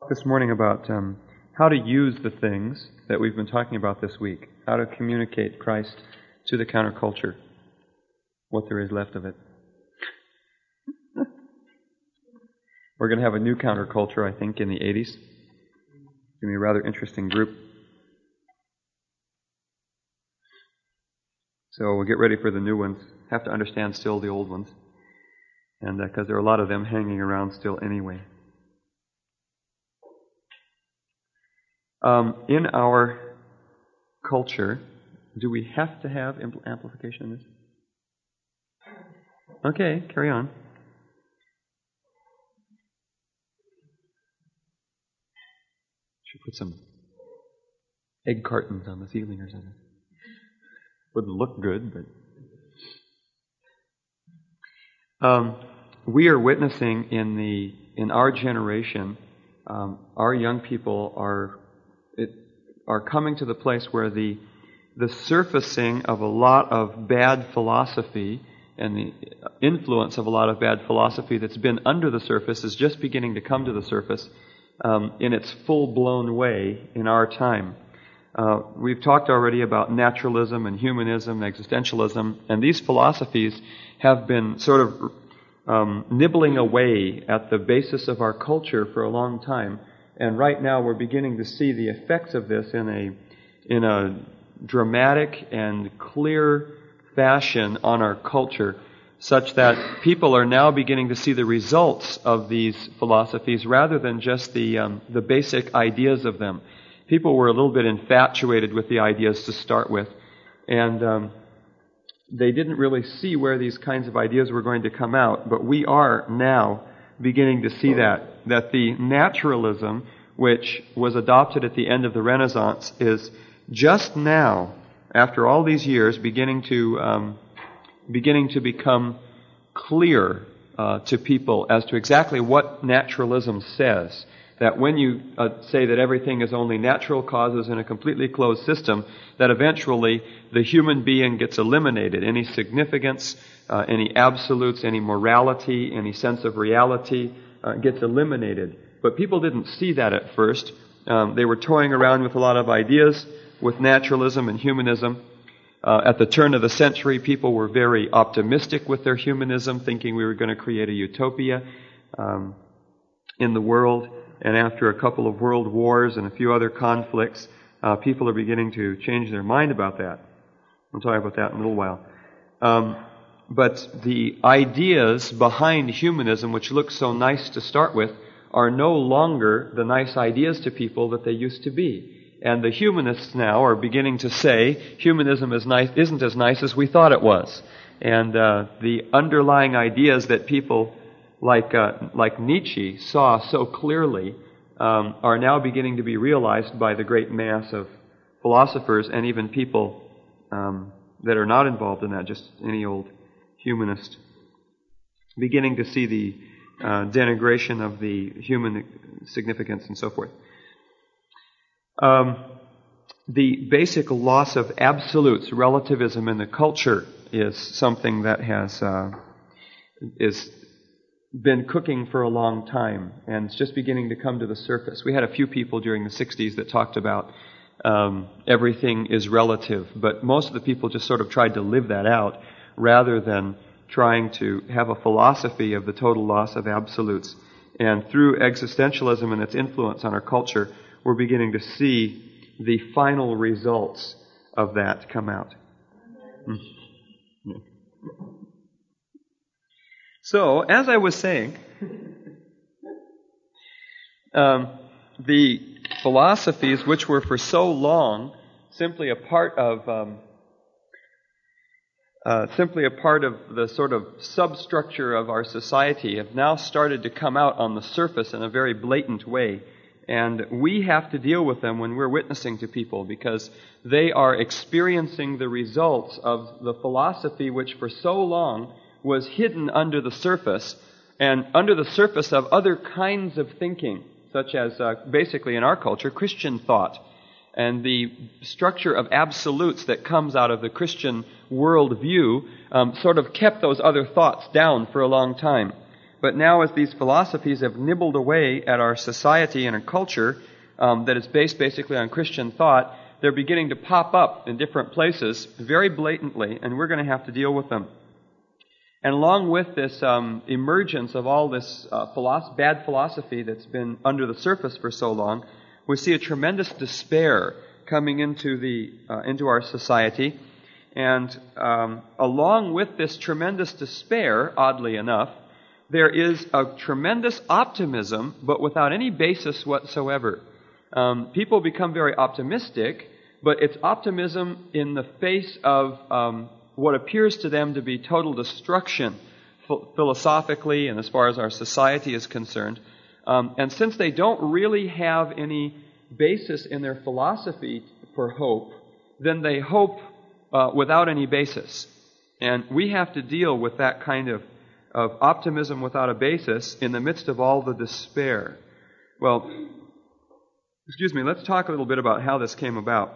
this morning about how to use the things that we've been talking about this week, how to communicate Christ to the counterculture, what there is left of it. We're going to have a new counterculture, I think, in the 80s. It's going to be a rather interesting group. So we'll get ready for the new ones. Have to understand still the old ones. And because there are a lot of them hanging around still anyway. In our culture, do we have to have amplification in this? Okay, carry on. Should put some egg cartons on the ceiling or something. Wouldn't look good, but we are witnessing in our generation. Our young people are coming to the place where the surfacing of a lot of bad philosophy and the influence of a lot of bad philosophy that's been under the surface is just beginning to come to the surface in its full-blown way in our time. We've talked already about naturalism and humanism, existentialism, and these philosophies have been sort of nibbling away at the basis of our culture for a long time. And right now we're beginning to see the effects of this in a dramatic and clear fashion on our culture, such that people are now beginning to see the results of these philosophies rather than just the basic ideas of them. People were a little bit infatuated with the ideas to start with, and they didn't really see where these kinds of ideas were going to come out. But we are now beginning to see that the naturalism which was adopted at the end of the Renaissance is just now, after all these years, beginning to become clear to people as to exactly what naturalism says. That when you say that everything is only natural causes in a completely closed system, that eventually the human being gets eliminated. Any significance, any absolutes, any morality, any sense of reality gets eliminated. But people didn't see that at first. They were toying around with a lot of ideas with naturalism and humanism. At the turn of the century, people were very optimistic with their humanism, thinking we were going to create a utopia in the world. And after a couple of world wars and a few other conflicts, people are beginning to change their mind about that. We'll talk about that in a little while. But the ideas behind humanism, which look so nice to start with, are no longer the nice ideas to people that they used to be. And the humanists now are beginning to say humanism isn't as nice as we thought it was. And the underlying ideas that people like Nietzsche saw so clearly are now beginning to be realized by the great mass of philosophers and even people that are not involved in that, just any old humanist, beginning to see the denigration of the human significance and so forth. The basic loss of absolutes, relativism in the culture, is something that has is been cooking for a long time, and it's just beginning to come to the surface. We had a few people during the 60s that talked about everything is relative, but most of the people just sort of tried to live that out rather than trying to have a philosophy of the total loss of absolutes. And through existentialism and its influence on our culture, we're beginning to see the final results of that come out. So, as I was saying, the philosophies which were for so long simply a part of the sort of substructure of our society have now started to come out on the surface in a very blatant way. And we have to deal with them when we're witnessing to people, because they are experiencing the results of the philosophy which for so long was hidden under the surface, and under the surface of other kinds of thinking, such as basically in our culture, Christian thought, and the structure of absolutes that comes out of the Christian worldview sort of kept those other thoughts down for a long time. But now as these philosophies have nibbled away at our society and our culture that is based basically on Christian thought, they're beginning to pop up in different places very blatantly, and we're going to have to deal with them. And along with this emergence of all this bad philosophy that's been under the surface for so long, we see a tremendous despair coming into our society. And along with this tremendous despair, oddly enough, there is a tremendous optimism, but without any basis whatsoever. People become very optimistic, but it's optimism in the face of what appears to them to be total destruction philosophically and as far as our society is concerned. And since they don't really have any basis in their philosophy for hope, then they hope without any basis. And we have to deal with that kind of optimism without a basis in the midst of all the despair. Well, let's talk a little bit about how this came about.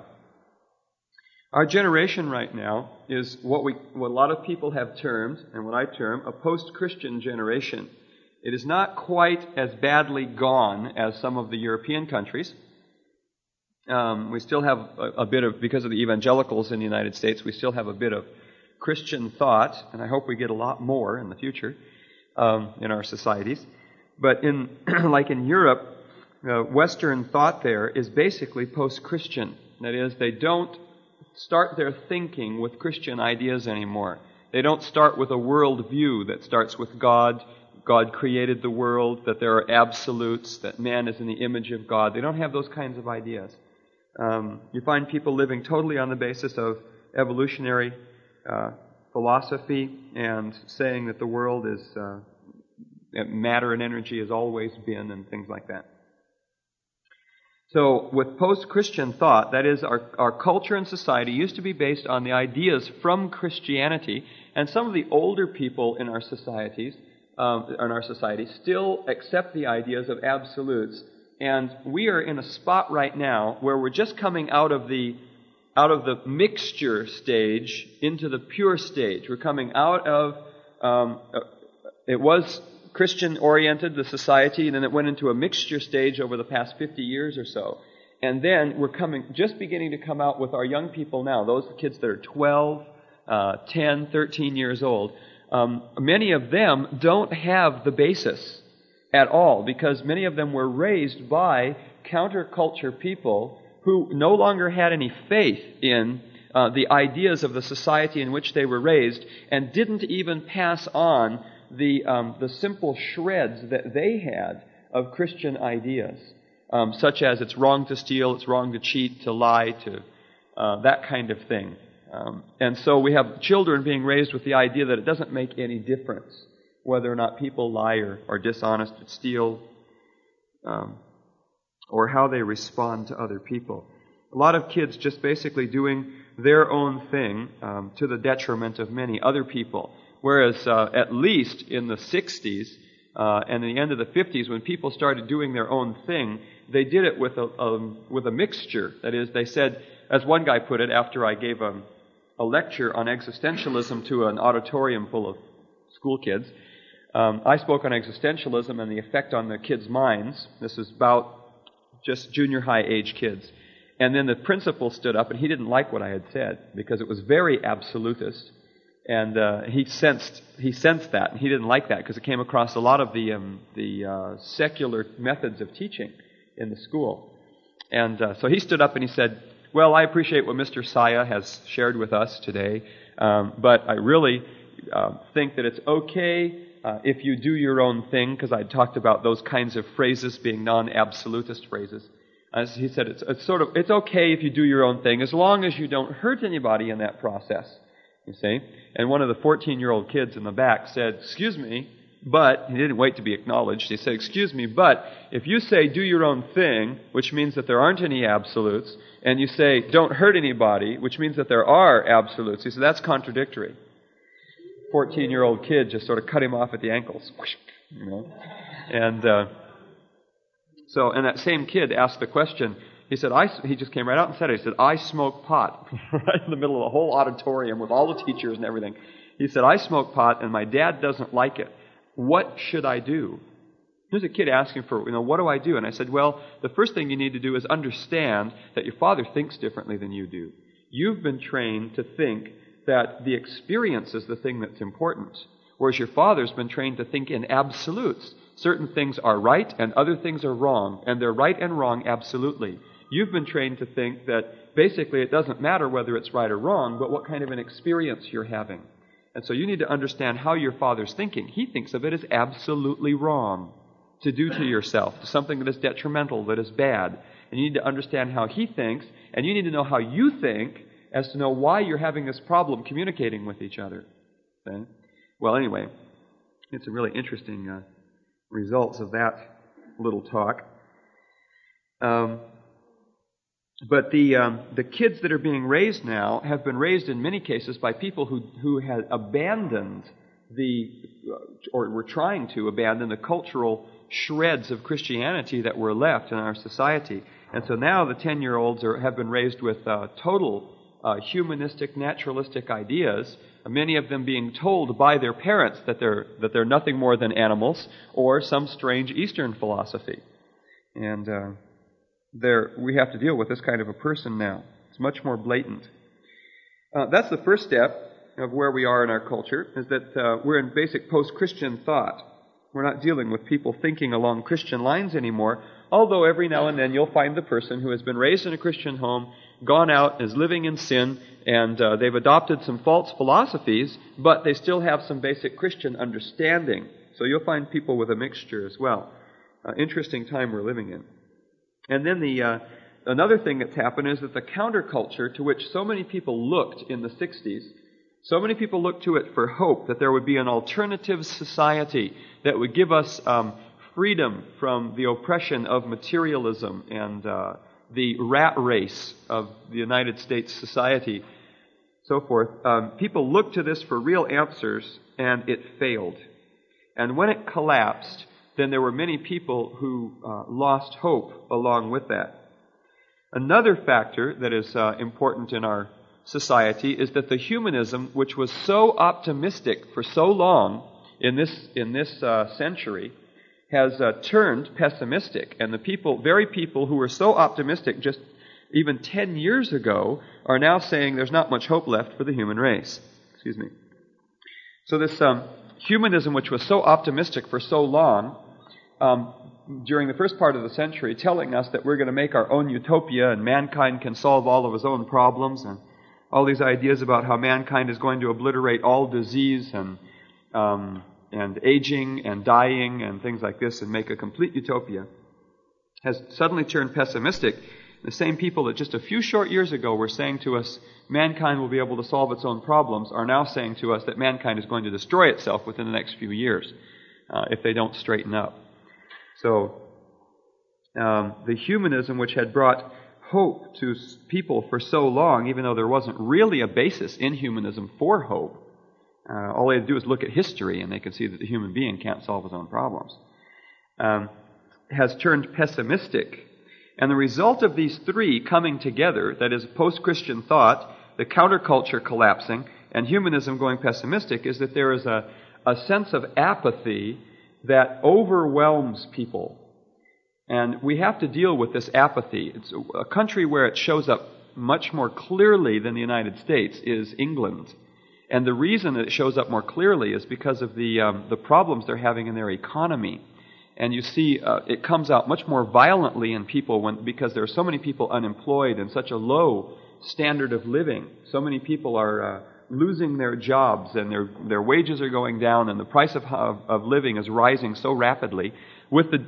Our generation right now is what a lot of people have termed, and what I term, a post-Christian generation. It is not quite as badly gone as some of the European countries. We still have a bit of, because of the evangelicals in the United States, we still have a bit of Christian thought, and I hope we get a lot more in the future in our societies. But like in Europe, Western thought there is basically post-Christian. That is, they don't start their thinking with Christian ideas anymore. They don't start with a world view that starts with God created the world, that there are absolutes, that man is in the image of God. They don't have those kinds of ideas. You find people living totally on the basis of evolutionary philosophy and saying that the world is matter and energy has always been and things like that. So with post-Christian thought, that is, our culture and society used to be based on the ideas from Christianity, and some of the older people in our society still accept the ideas of absolutes. And we are in a spot right now where we're just coming out of the mixture stage into the pure stage. We're coming out of it was Christian-oriented, the society, and then it went into a mixture stage over the past 50 years or so. And then we're just beginning to come out with our young people now, those kids that are 12, 10, 13 years old. Many of them don't have the basis at all, because many of them were raised by counterculture people who no longer had any faith in the ideas of the society in which they were raised, and didn't even pass on the simple shreds that they had of Christian ideas, such as it's wrong to steal, it's wrong to cheat, to lie, to that kind of thing. And so we have children being raised with the idea that it doesn't make any difference whether or not people lie or are dishonest or steal, or how they respond to other people. A lot of kids just basically doing their own thing to the detriment of many other people. Whereas at least in the 60s and the end of the 50s, when people started doing their own thing, they did it with a mixture. That is, they said, as one guy put it, after I gave a lecture on existentialism to an auditorium full of school kids, I spoke on existentialism and the effect on the kids' minds. This is about just junior high age kids. And then the principal stood up, and he didn't like what I had said because it was very absolutist. And he sensed that, and he didn't like that because it came across a lot of the secular methods of teaching in the school. And so he stood up and he said, "Well, I appreciate what Mr. Saya has shared with us today, but I really think that it's okay if you do your own thing," because I talked about those kinds of phrases being non-absolutist phrases. As he said, it's okay if you do your own thing as long as you don't hurt anybody in that process. You see? And one of the 14-year-old kids in the back said, "Excuse me, but," he didn't wait to be acknowledged, he said, "Excuse me, but if you say do your own thing, which means that there aren't any absolutes, and you say don't hurt anybody, which means that there are absolutes," he said, "that's contradictory." 14-year-old kid just sort of cut him off at the ankles. You know? And and that same kid asked the question. He said, he just came right out and said it. He said, "I smoke pot," right in the middle of a whole auditorium with all the teachers and everything. He said, "I smoke pot and my dad doesn't like it. what should I do? Here's a kid asking for, what do I do? And I said, well, the first thing you need to do is understand that your father thinks differently than you do. You've been trained to think that the experience is the thing that's important, whereas your father's been trained to think in absolutes. Certain things are right and other things are wrong, and they're right and wrong absolutely. You've been trained to think that basically it doesn't matter whether it's right or wrong, but what kind of an experience you're having. And so you need to understand how your father's thinking. He thinks of it as absolutely wrong to do to yourself, to something that is detrimental, that is bad. And you need to understand how he thinks, and you need to know how you think as to know why you're having this problem communicating with each other. Okay? Well, anyway, it's some really interesting results of that little talk. But the kids that are being raised now have been raised in many cases by people who had abandoned or were trying to abandon the cultural shreds of Christianity that were left in our society. And so now the 10-year-olds have been raised with total humanistic, naturalistic ideas, many of them being told by their parents that they're nothing more than animals, or some strange Eastern philosophy. And we have to deal with this kind of a person now. It's much more blatant. That's the first step of where we are in our culture, is that we're in basic post-Christian thought. We're not dealing with people thinking along Christian lines anymore, although every now and then you'll find the person who has been raised in a Christian home, gone out, is living in sin, and they've adopted some false philosophies, but they still have some basic Christian understanding. So you'll find people with a mixture as well. Interesting time we're living in. And then another thing that's happened is that the counterculture to which so many people looked in the 60s, so many people looked to it for hope that there would be an alternative society that would give us freedom from the oppression of materialism and the rat race of the United States society, so forth. People looked to this for real answers, and it failed. And when it collapsed, then there were many people who lost hope along with that. Another factor that is important in our society is that the humanism, which was so optimistic for so long in this century, has turned pessimistic. And the very people who were so optimistic just even 10 years ago are now saying there's not much hope left for the human race. Excuse me. So this humanism, which was so optimistic for so long, during the first part of the century, telling us that we're going to make our own utopia and mankind can solve all of his own problems, and all these ideas about how mankind is going to obliterate all disease and aging and dying and things like this and make a complete utopia, has suddenly turned pessimistic. The same people that just a few short years ago were saying to us mankind will be able to solve its own problems are now saying to us that mankind is going to destroy itself within the next few years if they don't straighten up. So the humanism which had brought hope to people for so long, even though there wasn't really a basis in humanism for hope, all they had to do is look at history and they could see that the human being can't solve his own problems, has turned pessimistic. And the result of these three coming together, that is post-Christian thought, the counterculture collapsing, and humanism going pessimistic, is that there is a sense of apathy that overwhelms people. And we have to deal with this apathy. It's a country where it shows up much more clearly than the United States is England. And the reason that it shows up more clearly is because of the problems they're having in their economy. And you see it comes out much more violently in people because there are so many people unemployed and such a low standard of living. So many people are losing their jobs and their wages are going down and the price of living is rising so rapidly. With the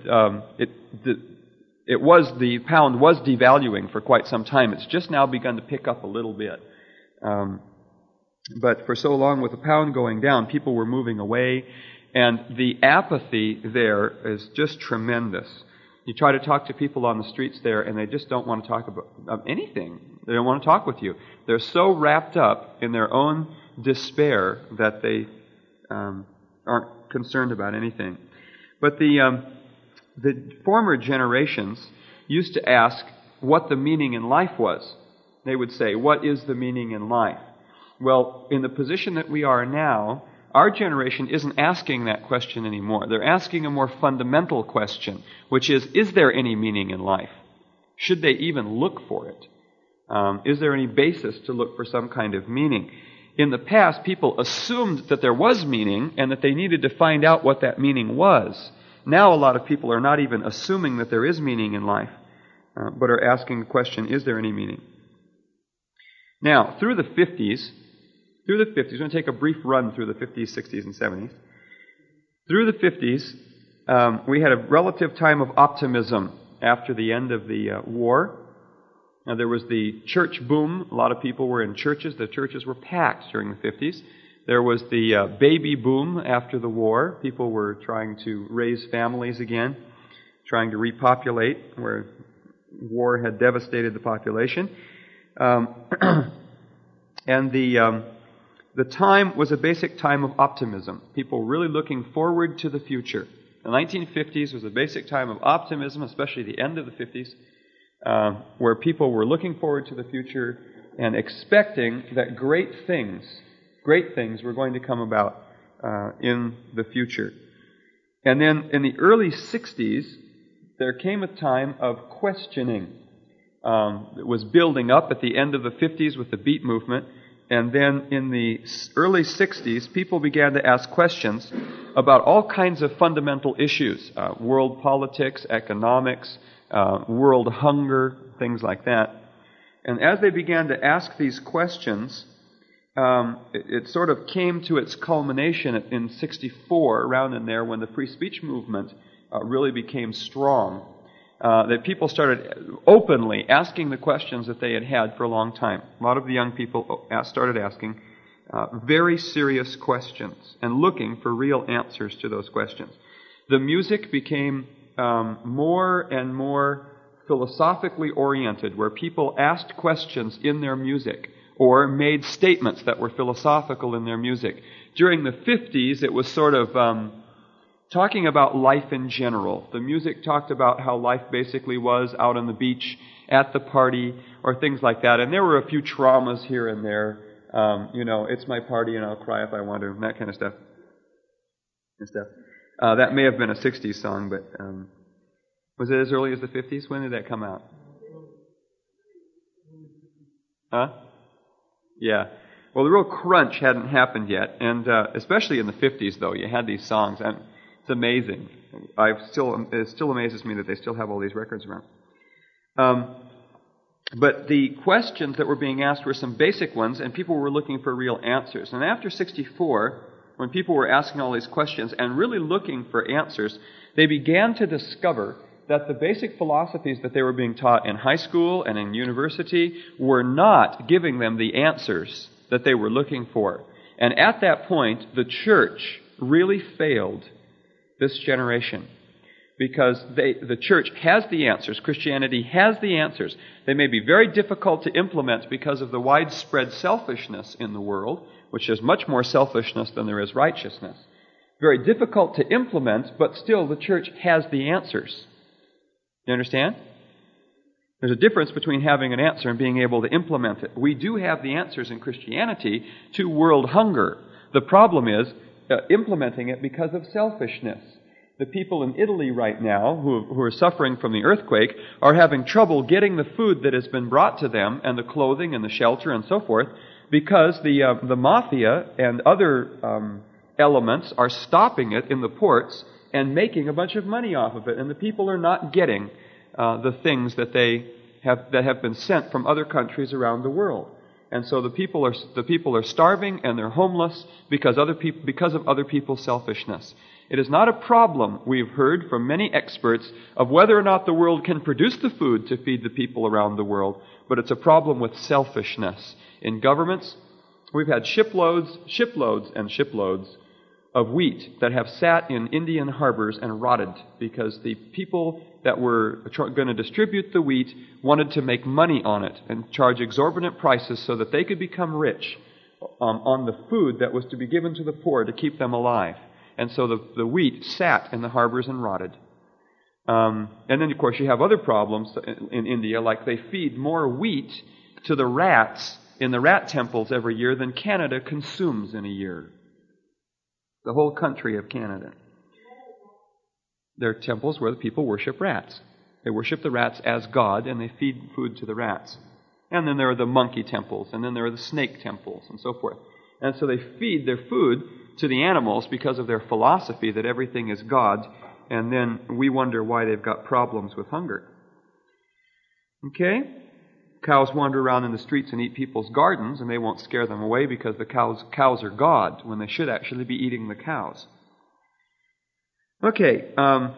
pound was devaluing for quite some time. It's just now begun to pick up a little bit. But for so long with the pound going down, people were moving away, and the apathy there is just tremendous. You try to talk to people on the streets there, and they just don't want to talk about anything. They don't want to talk with you. They're so wrapped up in their own despair that they aren't concerned about anything. But the former generations used to ask what the meaning in life was. They would say, "What is the meaning in life?" Well, in the position that we are now, our generation isn't asking that question anymore. They're asking a more fundamental question, which is there any meaning in life? Should they even look for it? Is there any basis to look for some kind of meaning? In the past, people assumed that there was meaning and that they needed to find out what that meaning was. Now a lot of people are not even assuming that there is meaning in life, but are asking the question, is there any meaning? Now, through the 50s, we're going to take a brief run through the 50s, 60s, and 70s. Through the 50s, we had a relative time of optimism after the end of the war. Now, there was the church boom. A lot of people were in churches. The churches were packed during the 50s. There was the baby boom after the war. People were trying to raise families again, trying to repopulate where war had devastated the population. And the time was a basic time of optimism. People really looking forward to the future. The 1950s was a basic time of optimism, especially the end of the 50s, where people were looking forward to the future and expecting that great things were going to come about in the future. And then in the early 60s, there came a time of questioning. It was building up at the end of the 50s with the Beat movement. And then in the early 60s, people began to ask questions about all kinds of fundamental issues, world politics, economics, world hunger, things like that. And as they began to ask these questions, it sort of came to its culmination in 64, around in there, when the free speech movement really became strong. That people started openly asking the questions that they had had for a long time. A lot of the young people started asking very serious questions and looking for real answers to those questions. The music became more and more philosophically oriented, where people asked questions in their music or made statements that were philosophical in their music. During the 50s, it was sort of talking about life in general. The music talked about how life basically was out on the beach, at the party, or things like that. And there were a few traumas here and there. It's my party and I'll cry if I want to, and that kind of stuff. That may have been a 60s song, but was it as early as the 50s? When did that come out? Huh? Yeah. Well, the real crunch hadn't happened yet, and especially in the 50s, though, you had these songs, and it's amazing. It still amazes me that they still have all these records around. But the questions that were being asked were some basic ones, and people were looking for real answers. And after 64, when people were asking all these questions and really looking for answers, they began to discover that the basic philosophies that they were being taught in high school and in university were not giving them the answers that they were looking for. And at that point, the church really failed this generation, because the church has the answers. Christianity has the answers. They may be very difficult to implement because of the widespread selfishness in the world, which is much more selfishness than there is righteousness. Very difficult to implement, but still the church has the answers. You understand? There's a difference between having an answer and being able to implement it. We do have the answers in Christianity to world hunger. The problem is implementing it because of selfishness. The people in Italy right now who are suffering from the earthquake are having trouble getting the food that has been brought to them, and the clothing and the shelter and so forth, because the mafia and other elements are stopping it in the ports and making a bunch of money off of it, and the people are not getting the things that have been sent from other countries around the world. And so the people are starving and they're homeless because of other people's selfishness. It is not a problem, we've heard from many experts, of whether or not the world can produce the food to feed the people around the world, but it's a problem with selfishness. In governments, we've had shiploads and shiploads of wheat that have sat in Indian harbors and rotted because the people that were going to distribute the wheat wanted to make money on it and charge exorbitant prices so that they could become rich on the food that was to be given to the poor to keep them alive. And so the wheat sat in the harbors and rotted. And then, of course, you have other problems in India, like they feed more wheat to the rats in the rat temples every year than Canada consumes in a year. The whole country of Canada. They're temples where the people worship rats. They worship the rats as God, and they feed food to the rats. And then there are the monkey temples, and then there are the snake temples, and so forth. And so they feed their food to the animals because of their philosophy that everything is God, and then we wonder why they've got problems with hunger. Okay? Cows wander around in the streets and eat people's gardens, and they won't scare them away because the cows are God, when they should actually be eating the cows. Okay,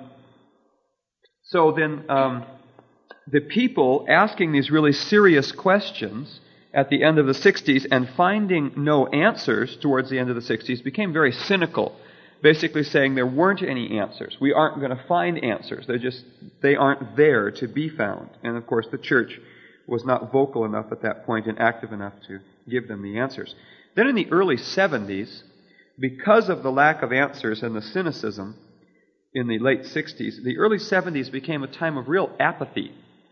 so then the people asking these really serious questions at the end of the 60s and finding no answers towards the end of the 60s became very cynical, basically saying there weren't any answers. We aren't going to find answers. They aren't there to be found. And of course the church was not vocal enough at that point and active enough to give them the answers. Then in the early 70s, because of the lack of answers and the cynicism in the late 60s, the early 70s became a time of real apathy,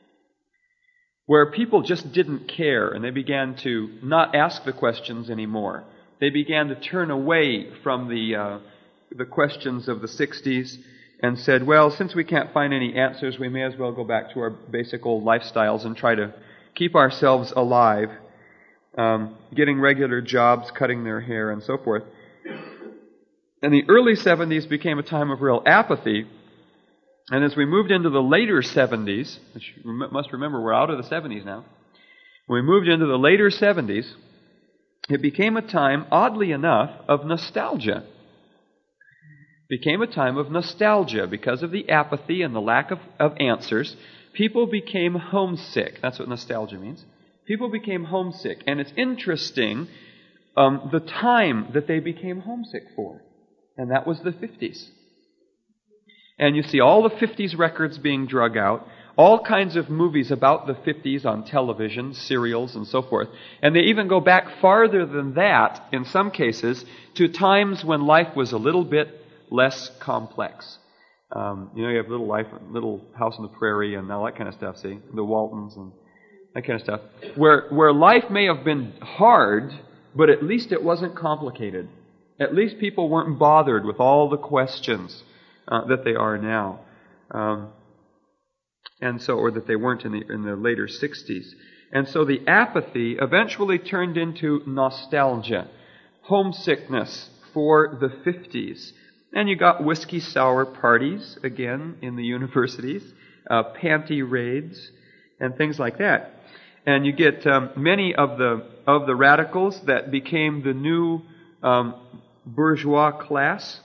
where people just didn't care, and they began to not ask the questions anymore. They began to turn away from the questions of the 60s and said, well, since we can't find any answers, we may as well go back to our basic old lifestyles and try to keep ourselves alive, getting regular jobs, cutting their hair, and so forth. And the early 70s became a time of real apathy. And as we moved into the later 70s, which you must remember we're out of the 70s now, when we moved into the later 70s, it became a time, oddly enough, of nostalgia. It became a time of nostalgia because of the apathy and the lack of answers. People became homesick. That's what nostalgia means. People became homesick. And it's interesting the time that they became homesick for. And that was the 50s. And you see all the 50s records being drug out, all kinds of movies about the 50s on television, serials, and so forth. And they even go back farther than that, in some cases, to times when life was a little bit less complex. You have Little House on the Prairie and all that kind of stuff, see? The Waltons and that kind of stuff. Where life may have been hard, but at least it wasn't complicated. At least people weren't bothered with all the questions that they are now, or that they weren't in the later 60s. And so the apathy eventually turned into nostalgia, homesickness for the 50s. And you got whiskey sour parties again in the universities, panty raids, and things like that. And you get many of the radicals that became the new bourgeois class,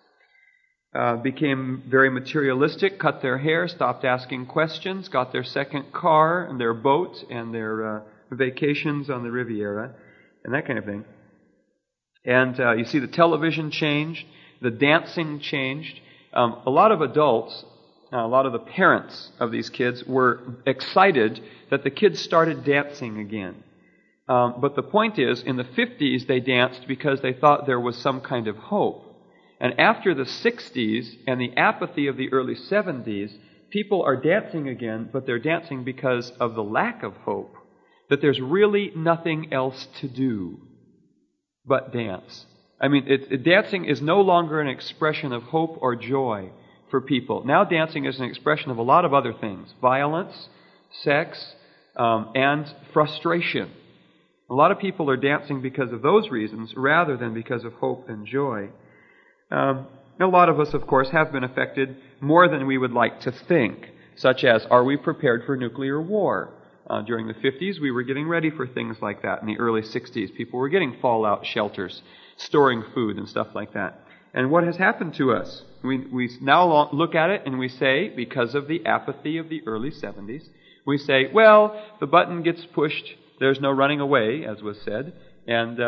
became very materialistic, cut their hair, stopped asking questions, got their second car and their boat and their vacations on the Riviera, and that kind of thing. And you see the television changed, the dancing changed. A lot of adults, a lot of the parents of these kids were excited that the kids started dancing again. But the point is, in the 50s they danced because they thought there was some kind of hope. And after the 60s and the apathy of the early 70s, people are dancing again, but they're dancing because of the lack of hope, that there's really nothing else to do but dance. I mean, dancing is no longer an expression of hope or joy for people. Now dancing is an expression of a lot of other things: violence, sex, and frustration. A lot of people are dancing because of those reasons rather than because of hope and joy. A lot of us, of course, have been affected more than we would like to think, such as, are we prepared for nuclear war? During the 50s, we were getting ready for things like that. In the early 60s, people were getting fallout shelters, storing food and stuff like that. And what has happened to us? We now look at it and we say, because of the apathy of the early 70s, we say, well, the button gets pushed, there's no running away, as was said, and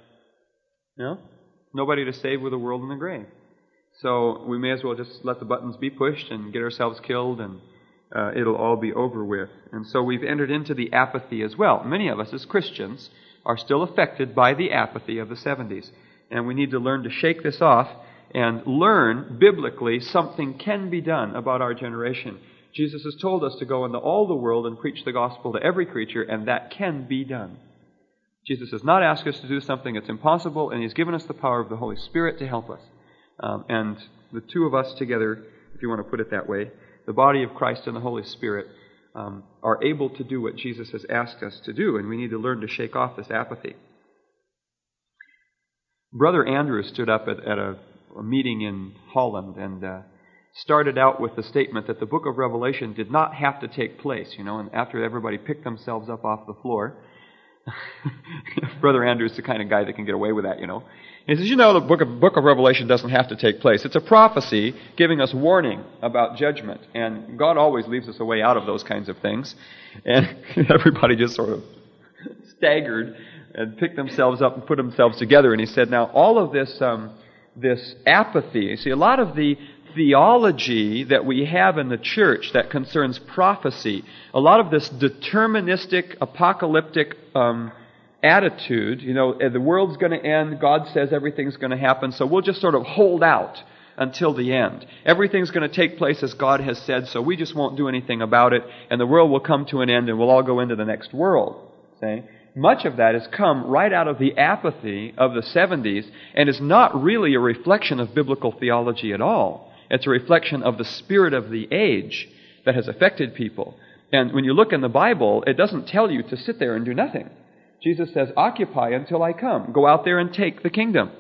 nobody to save with the world in the grave. So we may as well just let the buttons be pushed and get ourselves killed, and it'll all be over with. And so we've entered into the apathy as well. Many of us as Christians are still affected by the apathy of the 70s. And we need to learn to shake this off and learn biblically something can be done about our generation. Jesus has told us to go into all the world and preach the gospel to every creature, and that can be done. Jesus has not asked us to do something that's impossible, and He's given us the power of the Holy Spirit to help us. And the two of us together, if you want to put it that way, the body of Christ and the Holy Spirit, are able to do what Jesus has asked us to do, and we need to learn to shake off this apathy. Brother Andrew stood up at a meeting in Holland and started out with the statement that the book of Revelation did not have to take place, and after everybody picked themselves up off the floor, Brother Andrew is the kind of guy that can get away with that, He says, the book of Revelation doesn't have to take place. It's a prophecy giving us warning about judgment, and God always leaves us a way out of those kinds of things. And everybody just sort of staggered and picked themselves up and put themselves together. And he said, now all of this apathy, you see, a lot of the theology that we have in the church that concerns prophecy, a lot of this deterministic, apocalyptic attitude, the world's going to end, God says everything's going to happen, so we'll just sort of hold out until the end. Everything's going to take place as God has said, so we just won't do anything about it, and the world will come to an end and we'll all go into the next world. See? Much of that has come right out of the apathy of the 70s and is not really a reflection of biblical theology at all. It's a reflection of the spirit of the age that has affected people. And when you look in the Bible, it doesn't tell you to sit there and do nothing. Jesus says, occupy until I come. Go out there and take the kingdom.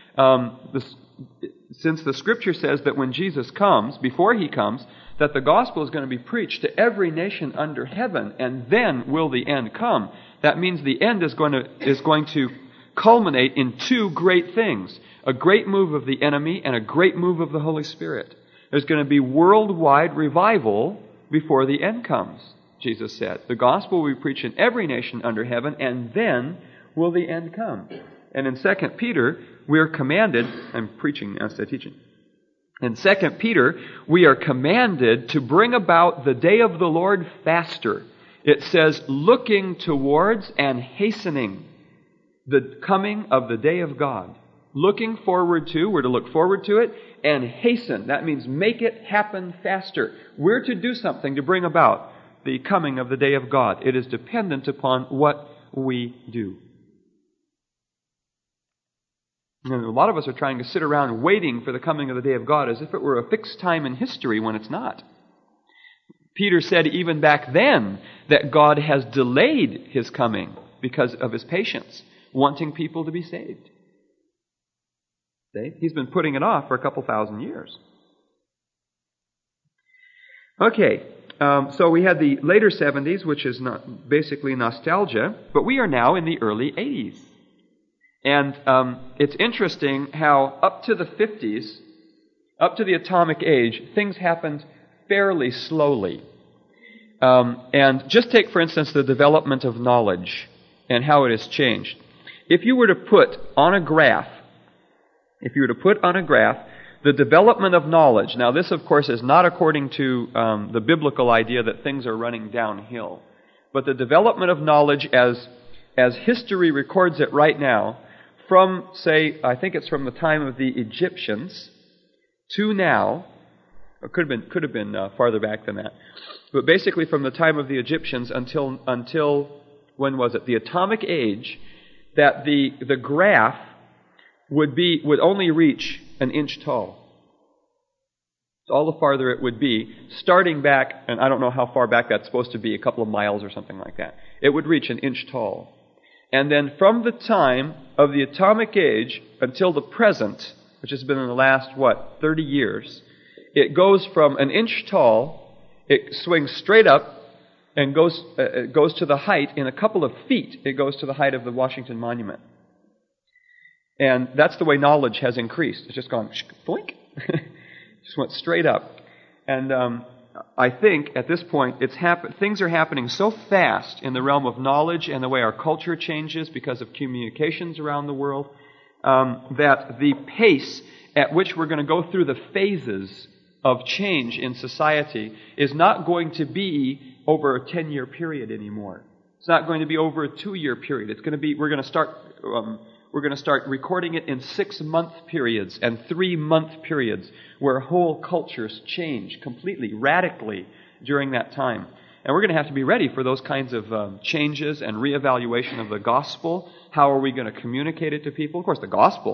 Since the Scripture says that when Jesus comes, before He comes, that the gospel is going to be preached to every nation under heaven, and then will the end come. That means the end is going to culminate in two great things. A great move of the enemy and a great move of the Holy Spirit. There's going to be worldwide revival before the end comes, Jesus said. The gospel will be preached in every nation under heaven, and then will the end come. And in 2 Peter, we are commanded, I'm preaching instead of teaching. In 2 Peter, we are commanded to bring about the day of the Lord faster. It says, looking towards and hastening the coming of the day of God. Looking forward to, we're to look forward to it, and hasten. That means make it happen faster. We're to do something to bring about the coming of the day of God. It is dependent upon what we do. And a lot of us are trying to sit around waiting for the coming of the day of God as if it were a fixed time in history when it's not. Peter said even back then that God has delayed His coming because of His patience, wanting people to be saved. See? He's been putting it off for a couple thousand years. Okay, so we had the later 70s, which is not basically nostalgia, but we are now in the early 80s. And it's interesting how up to the 50s, up to the atomic age, things happened fairly slowly. And just take, for instance, the development of knowledge and how it has changed. If you were to put on a graph the development of knowledge, now this, of course, is not according to the biblical idea that things are running downhill, but the development of knowledge as history records it right now, from, say, I think it's from the time of the Egyptians to now, or could have been farther back than that, but basically from the time of the Egyptians until when was it? The atomic age, that the graph would only reach an inch tall. So all the farther it would be, starting back, and I don't know how far back that's supposed to be, a couple of miles or something like that. It would reach an inch tall. And then from the time of the atomic age until the present, which has been in the last, 30 years, it goes from an inch tall, it swings straight up, and goes to the height, in a couple of feet, it goes to the height of the Washington Monument. And that's the way knowledge has increased. It's just gone, boink, just went straight up. And I think at this point, things are happening so fast in the realm of knowledge and the way our culture changes because of communications around the world, that the pace at which we're going to go through the phases of change in society is not going to be over a 10-year period anymore. It's not going to be over a 2-year period. It's going to be, we're going to start recording it in 6-month periods and 3-month periods where whole cultures change completely, radically during that time. And we're going to have to be ready for those kinds of changes and reevaluation of the gospel. How are we going to communicate it to people? Of course, the gospel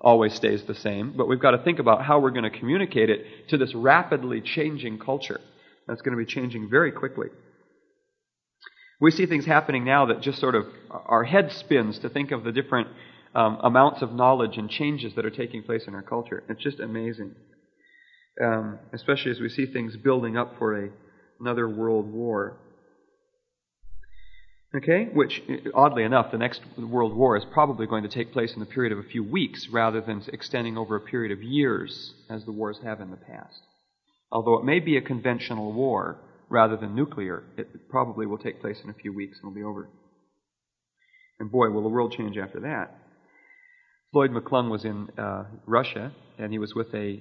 always stays the same, but we've got to think about how we're going to communicate it to this rapidly changing culture that's going to be changing very quickly. We see things happening now that just sort of, our head spins to think of the different amounts of knowledge and changes that are taking place in our culture. It's just amazing. Especially as we see things building up for another world war. Okay, which, oddly enough, the next world war is probably going to take place in the period of a few weeks rather than extending over a period of years as the wars have in the past. Although it may be a conventional war rather than nuclear, it probably will take place in a few weeks and will be over. And boy, will the world change after that. Floyd McClung was in Russia, and he was with an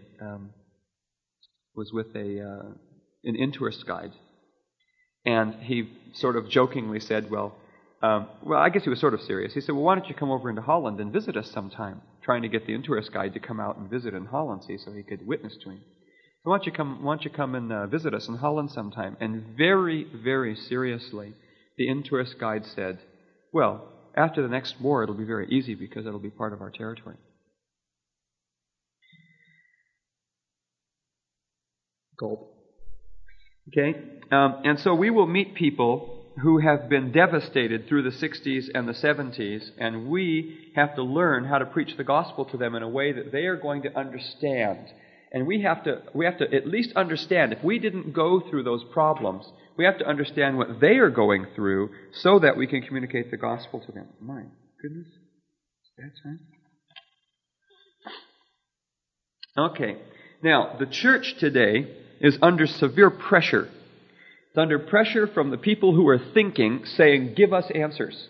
in-tourist guide. And he sort of jokingly said, well, I guess he was sort of serious. He said, well, why don't you come over into Holland and visit us sometime? Trying to get the in-tourist guide to come out and visit in Holland, see, so he could witness to him. So why don't you come and visit us in Holland sometime? And very, very seriously, the in-tourist guide said, well, after the next war, it'll be very easy because it'll be part of our territory. Gulp. Okay? And so we will meet people who have been devastated through the 60s and the 70s, and we have to learn how to preach the gospel to them in a way that they are going to understand. And we have to at least understand, if we didn't go through those problems, we have to understand what they are going through so that we can communicate the gospel to them. My goodness. That's right. Okay. Now, the church today is under severe pressure. It's under pressure from the people who are thinking, saying, give us answers.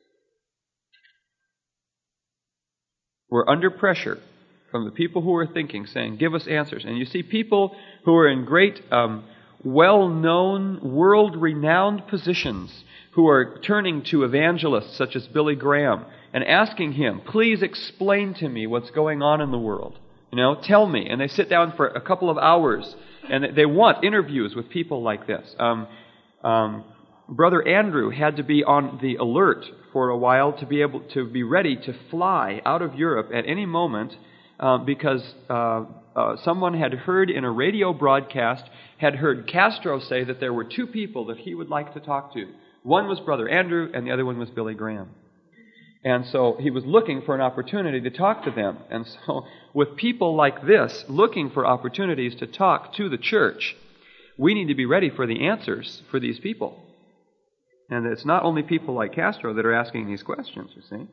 We're under pressure from the people who are thinking, saying, give us answers. And you see people who are in great, well-known, world-renowned positions who are turning to evangelists such as Billy Graham and asking him, please explain to me what's going on in the world. Tell me. And they sit down for a couple of hours and they want interviews with people like this. Brother Andrew had to be on the alert for a while to be able to be ready to fly out of Europe at any moment because someone had heard in a radio broadcast, had heard Castro say that there were two people that he would like to talk to. One was Brother Andrew and the other one was Billy Graham. And so he was looking for an opportunity to talk to them. And so with people like this looking for opportunities to talk to the church, we need to be ready for the answers for these people. And it's not only people like Castro that are asking these questions, you see.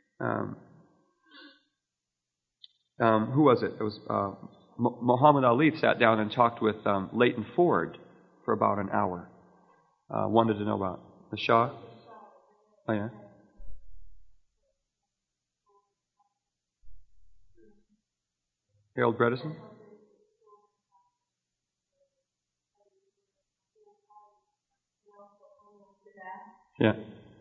Who was it? It was Muhammad Ali sat down and talked with Leighton Ford for about an hour. Wanted to know about the Shah. Oh, yeah? Harold Bredesen? Yeah.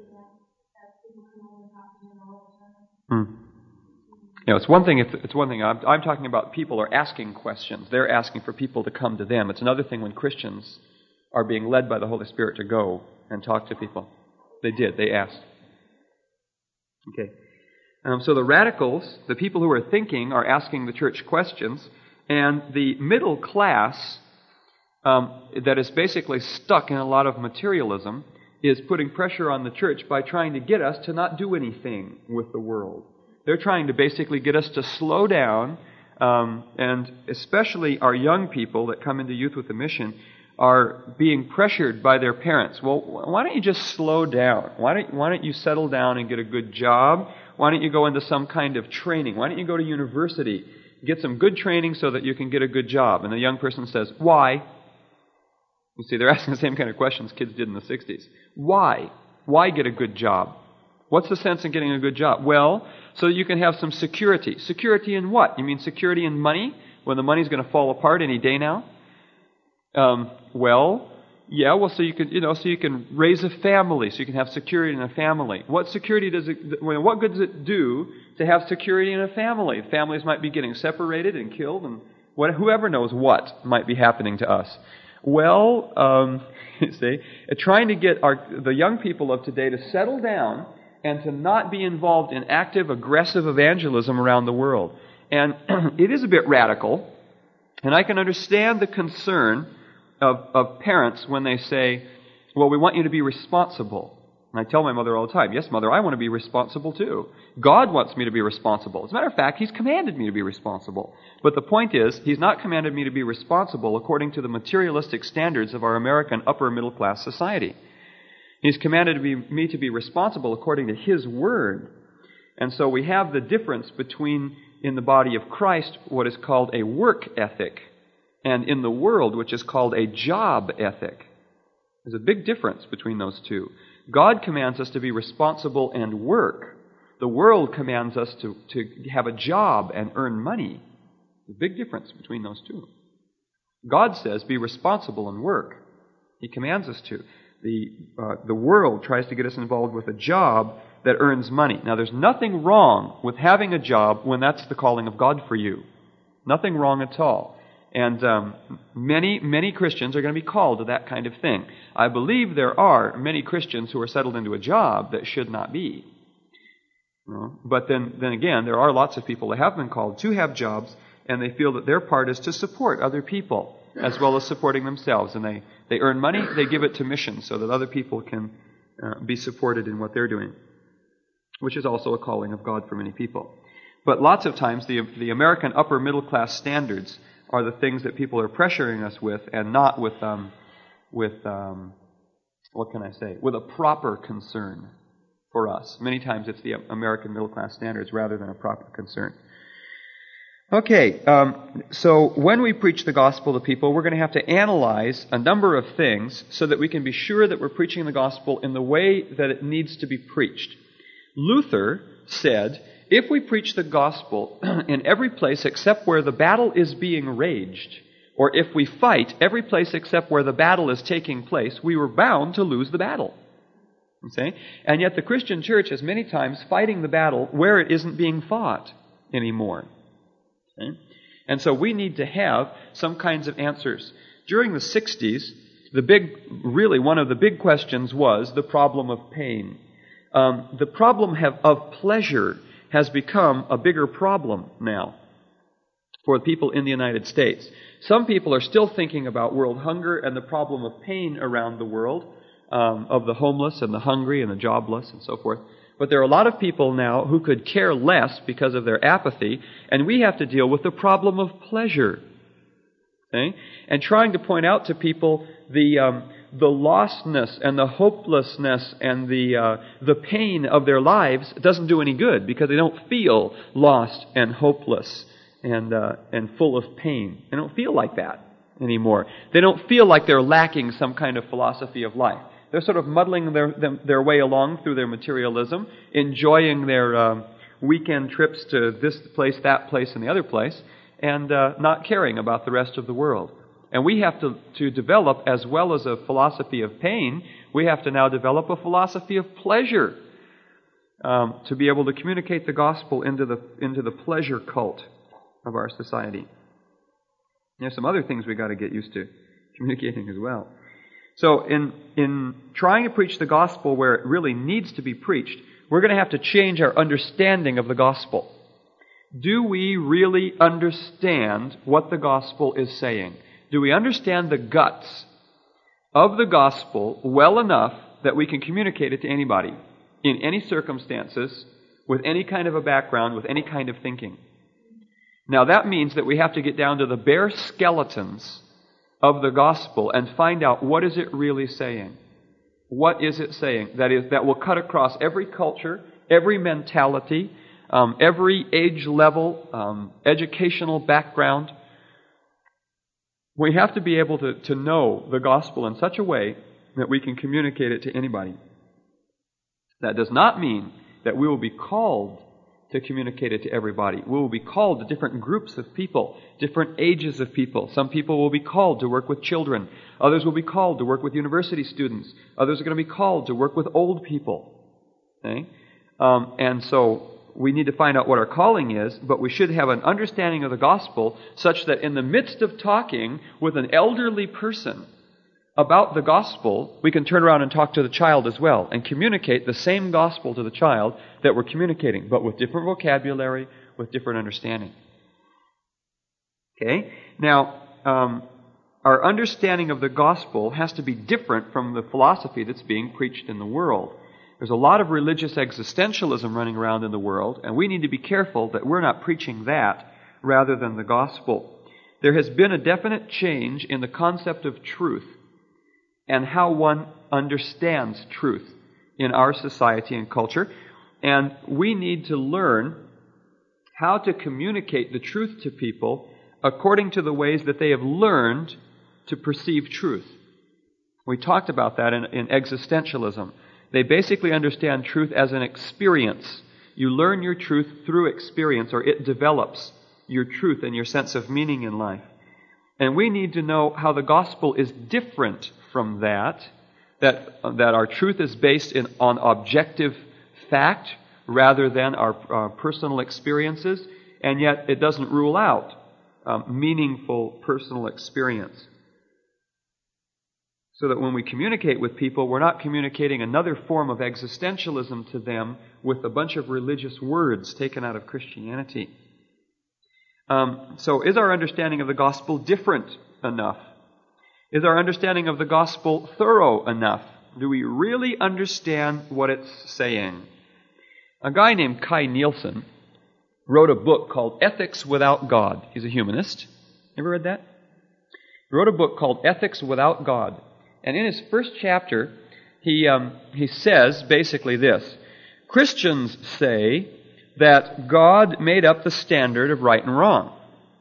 It's one thing. It's one thing. I'm talking about people are asking questions. They're asking for people to come to them. It's another thing when Christians are being led by the Holy Spirit to go and talk to people. They did. They asked. Okay. So the radicals, the people who are thinking, are asking the church questions, and the middle class that is basically stuck in a lot of materialism is putting pressure on the church by trying to get us to not do anything with the world. They're trying to basically get us to slow down, and especially our young people that come into Youth with a Mission are being pressured by their parents. Well, why don't you just slow down? Why don't you settle down and get a good job? Why don't you go into some kind of training? Why don't you go to university, get some good training so that you can get a good job? And the young person says, why? You see, they're asking the same kind of questions kids did in the 60s. Why? Why get a good job? What's the sense in getting a good job? Well, so that you can have some security. Security in what? You mean security in money? When the money's going to fall apart any day now? So you can, so you can raise a family, so you can have security in a family. What security what good does it do to have security in a family? Families might be getting separated and killed, and whoever knows what might be happening to us. Well, you see, trying to get the young people of today to settle down and to not be involved in active, aggressive evangelism around the world. And it is a bit radical, and I can understand the concern of parents when they say, well, we want you to be responsible. And I tell my mother all the time, yes, Mother, I want to be responsible too. God wants me to be responsible. As a matter of fact, He's commanded me to be responsible. But the point is, He's not commanded me to be responsible according to the materialistic standards of our American upper middle class society. He's commanded me to be responsible according to His Word. And so we have the difference between, in the body of Christ, what is called a work ethic, and in the world, which is called a job ethic. There's a big difference between those two. God commands us to be responsible and work. The world commands us to have a job and earn money. There's a big difference between those two. God says, be responsible and work. He commands us to. The world tries to get us involved with a job that earns money. Now, there's nothing wrong with having a job when that's the calling of God for you. Nothing wrong at all. And many Christians are going to be called to that kind of thing. I believe there are many Christians who are settled into a job that should not be. But then again, there are lots of people that have been called to have jobs, and they feel that their part is to support other people as well as supporting themselves. And they earn money, they give it to missions so that other people can be supported in what they're doing, which is also a calling of God for many people. But lots of times the American upper middle class standards are the things that people are pressuring us with, and not with what can I say? With a proper concern for us. Many times it's the American middle class standards rather than a proper concern. Okay, so when we preach the gospel to people, we're going to have to analyze a number of things so that we can be sure that we're preaching the gospel in the way that it needs to be preached. Luther said, if we preach the gospel in every place except where the battle is being raged, or if we fight every place except where the battle is taking place, we were bound to lose the battle. Okay? And yet the Christian church is many times fighting the battle where it isn't being fought anymore. Okay? And so we need to have some kinds of answers. During the 60s, one of the big questions was the problem of pain. The problem of pleasure has become a bigger problem now for people in the United States. Some people are still thinking about world hunger and the problem of pain around the world, of the homeless and the hungry and the jobless and so forth. But there are a lot of people now who could care less because of their apathy, and we have to deal with the problem of pleasure. Okay? And trying to point out to people the lostness and the hopelessness and the pain of their lives doesn't do any good, because they don't feel lost and hopeless and full of pain. They don't feel like that anymore. They don't feel like they're lacking some kind of philosophy of life. They're sort of muddling their way along through their materialism, enjoying their weekend trips to this place, that place, and the other place, and not caring about the rest of the world. And we have to develop, as well as a philosophy of pain, we have to now develop a philosophy of pleasure to be able to communicate the gospel into the pleasure cult of our society. There's some other things we've got to get used to communicating as well. So in trying to preach the gospel where it really needs to be preached, we're going to have to change our understanding of the gospel. Do we really understand what the gospel is saying? Do we understand the guts of the gospel well enough that we can communicate it to anybody, in any circumstances, with any kind of a background, with any kind of thinking? Now that means that we have to get down to the bare skeletons of the gospel and find out, what is it really saying? What is it saying? That will cut across every culture, every mentality, every age level, educational background. We have to be able to know the gospel in such a way that we can communicate it to anybody. That does not mean that we will be called to communicate it to everybody. We will be called to different groups of people, different ages of people. Some people will be called to work with children. Others will be called to work with university students. Others are going to be called to work with old people. Okay? And so we need to find out what our calling is, but we should have an understanding of the gospel such that in the midst of talking with an elderly person about the gospel, we can turn around and talk to the child as well and communicate the same gospel to the child that we're communicating, but with different vocabulary, with different understanding. Okay? Now, our understanding of the gospel has to be different from the philosophy that's being preached in the world. There's a lot of religious existentialism running around in the world, and we need to be careful that we're not preaching that rather than the gospel. There has been a definite change in the concept of truth and how one understands truth in our society and culture, and we need to learn how to communicate the truth to people according to the ways that they have learned to perceive truth. We talked about that in existentialism. They basically understand truth as an experience. You learn your truth through experience, or it develops your truth and your sense of meaning in life. And we need to know how the gospel is different from that our truth is based on objective fact rather than our personal experiences, and yet it doesn't rule out meaningful personal experience. So that when we communicate with people, we're not communicating another form of existentialism to them with a bunch of religious words taken out of Christianity. So is our understanding of the gospel different enough? Is our understanding of the gospel thorough enough? Do we really understand what it's saying? A guy named Kai Nielsen wrote a book called Ethics Without God. He's a humanist. Ever read that? He wrote a book called Ethics Without God. And in his first chapter, he says basically this: Christians say that God made up the standard of right and wrong.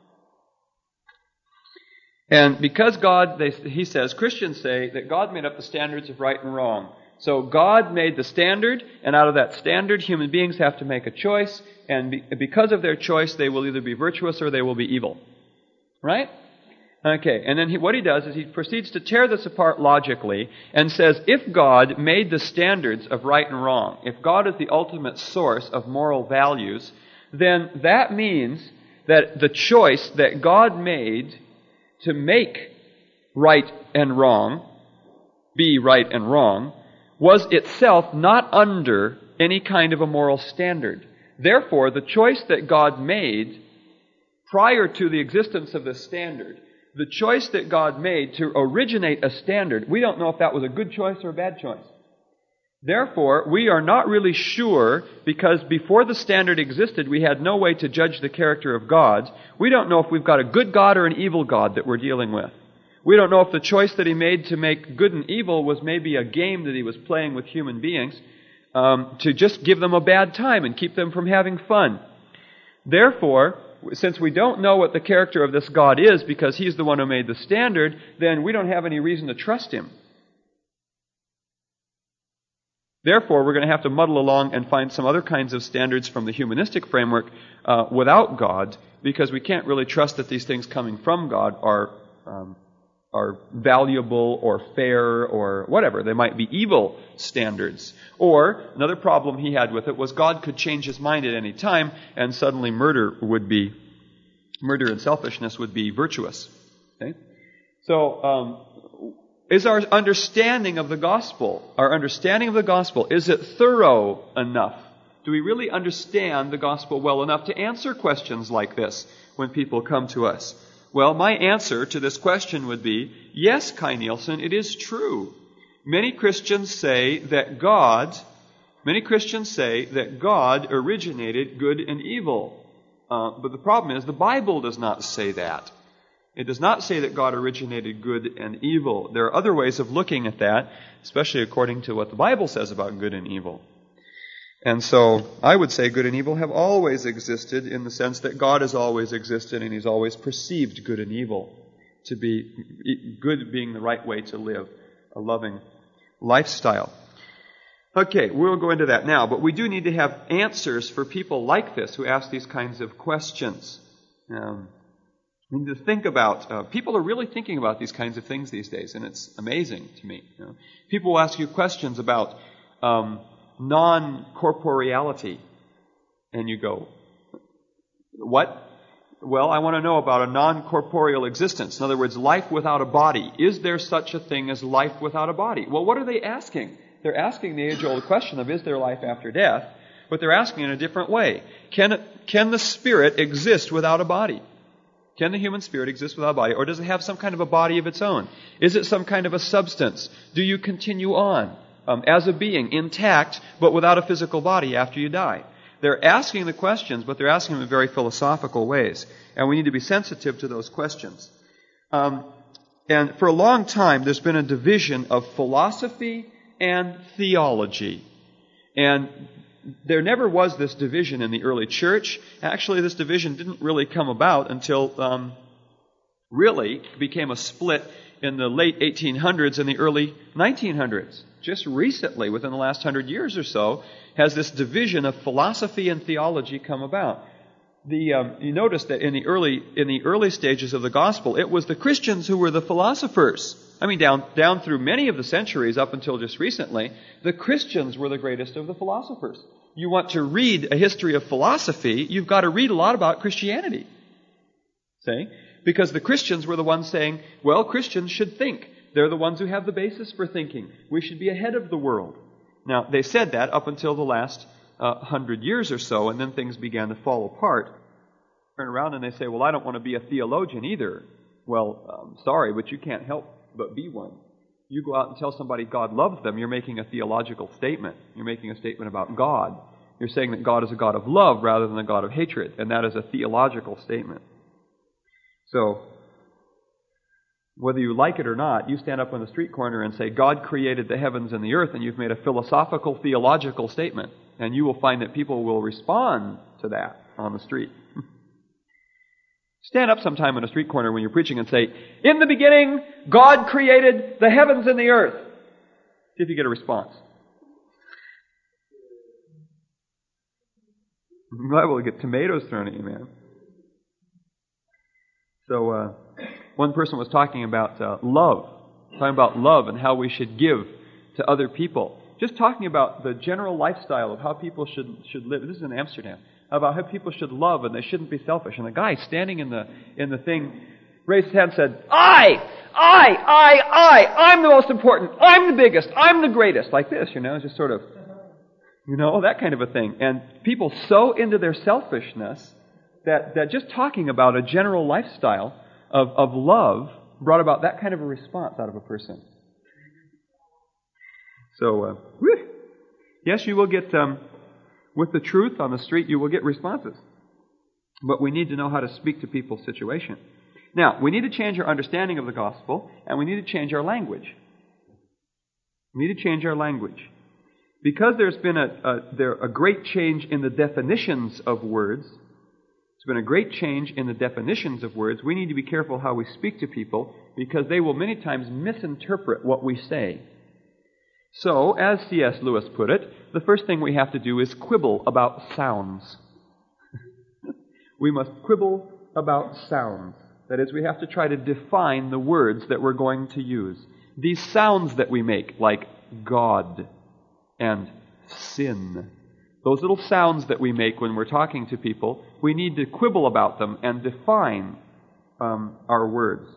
And because he says, Christians say that God made up the standards of right and wrong. So God made the standard, and out of that standard, human beings have to make a choice, and because of their choice, they will either be virtuous or they will be evil. Right? Okay, and then what he does is he proceeds to tear this apart logically and says, if God made the standards of right and wrong, if God is the ultimate source of moral values, then that means that the choice that God made to make right and wrong, be right and wrong, was itself not under any kind of a moral standard. Therefore, the choice that God made prior to the existence of this standard, the choice that God made to originate a standard, we don't know if that was a good choice or a bad choice. Therefore, we are not really sure, because before the standard existed, we had no way to judge the character of God. We don't know if we've got a good God or an evil God that we're dealing with. We don't know if the choice that He made to make good and evil was maybe a game that He was playing with human beings to just give them a bad time and keep them from having fun. Therefore, since we don't know what the character of this God is because He's the one who made the standard, then we don't have any reason to trust Him. Therefore, we're going to have to muddle along and find some other kinds of standards from the humanistic framework without God, because we can't really trust that these things coming from God are valuable or fair or whatever. They might be evil standards. Or, another problem he had with it was God could change His mind at any time, and suddenly murder and selfishness would be virtuous. Okay? So, is our understanding of the gospel, is it thorough enough? Do we really understand the gospel well enough to answer questions like this when people come to us? Well, my answer to this question would be, yes, Kai Nielsen, it is true. Many Christians say that God originated good and evil. But the problem is, the Bible does not say that. It does not say that God originated good and evil. There are other ways of looking at that, especially according to what the Bible says about good and evil. And so, I would say good and evil have always existed in the sense that God has always existed and He's always perceived good and evil to be good being the right way to live a loving lifestyle. Okay, we'll go into that now, but we do need to have answers for people like this who ask these kinds of questions. We need to think about, people are really thinking about these kinds of things these days, and it's amazing to me. You know? People will ask you questions about non-corporeality, and you go, what? Well, I want to know about a non-corporeal existence. In other words, life without a body. Is there such a thing as life without a body? Well, what are they asking? They're asking the age-old question of, is there life after death? But they're asking in a different way. Can the spirit exist without a body? Can the human spirit exist without a body, or does it have some kind of a body of its own? Is it some kind of a substance? Do you continue on as a being, intact, but without a physical body after you die? They're asking the questions, but they're asking them in very philosophical ways, and we need to be sensitive to those questions. And for a long time, there's been a division of philosophy and theology. And there never was this division in the early church. Actually, this division didn't really come about until really became a split in the late 1800s and the early 1900s. Just recently, within the last 100 years or so, has this division of philosophy and theology come about. You notice that in the early stages of the gospel, it was the Christians who were the philosophers. I mean, down through many of the centuries up until just recently, the Christians were the greatest of the philosophers. You want to read a history of philosophy, you've got to read a lot about Christianity. See? Because the Christians were the ones saying, well, Christians should think. They're the ones who have the basis for thinking. We should be ahead of the world. Now, they said that up until the last 100 years or so, and then things began to fall apart. Turn around and they say, well, I don't want to be a theologian either. Well, sorry, but you can't help but be one. You go out and tell somebody God loves them, you're making a theological statement. You're making a statement about God. You're saying that God is a God of love rather than a God of hatred, and that is a theological statement. So, whether you like it or not, you stand up on the street corner and say, God created the heavens and the earth, and you've made a philosophical, theological statement. And you will find that people will respond to that on the street. Stand up sometime on a street corner when you're preaching and say, in the beginning, God created the heavens and the earth. See if you get a response. You're liable to get tomatoes thrown at you, man. So, one person was talking about love and how we should give to other people. Just talking about the general lifestyle of how people should live. This is in Amsterdam. About how people should love and they shouldn't be selfish. And the guy standing in the thing raised his hand and said, I'm the most important. I'm the biggest. I'm the greatest. Like this, just sort of, that kind of a thing. And people so into their selfishness that just talking about a general lifestyle of love brought about that kind of a response out of a person. So, yes, you will get, with the truth on the street, you will get responses. But we need to know how to speak to people's situation. Now, we need to change our understanding of the gospel, and we need to change our language. We need to change our language. Because there's been a great change in the definitions of words, there's been a great change in the definitions of words, we need to be careful how we speak to people, because they will many times misinterpret what we say. So, as C.S. Lewis put it, the first thing we have to do is quibble about sounds. We must quibble about sounds. That is, we have to try to define the words that we're going to use. These sounds that we make, like God and sin, those little sounds that we make when we're talking to people, we need to quibble about them and define our words.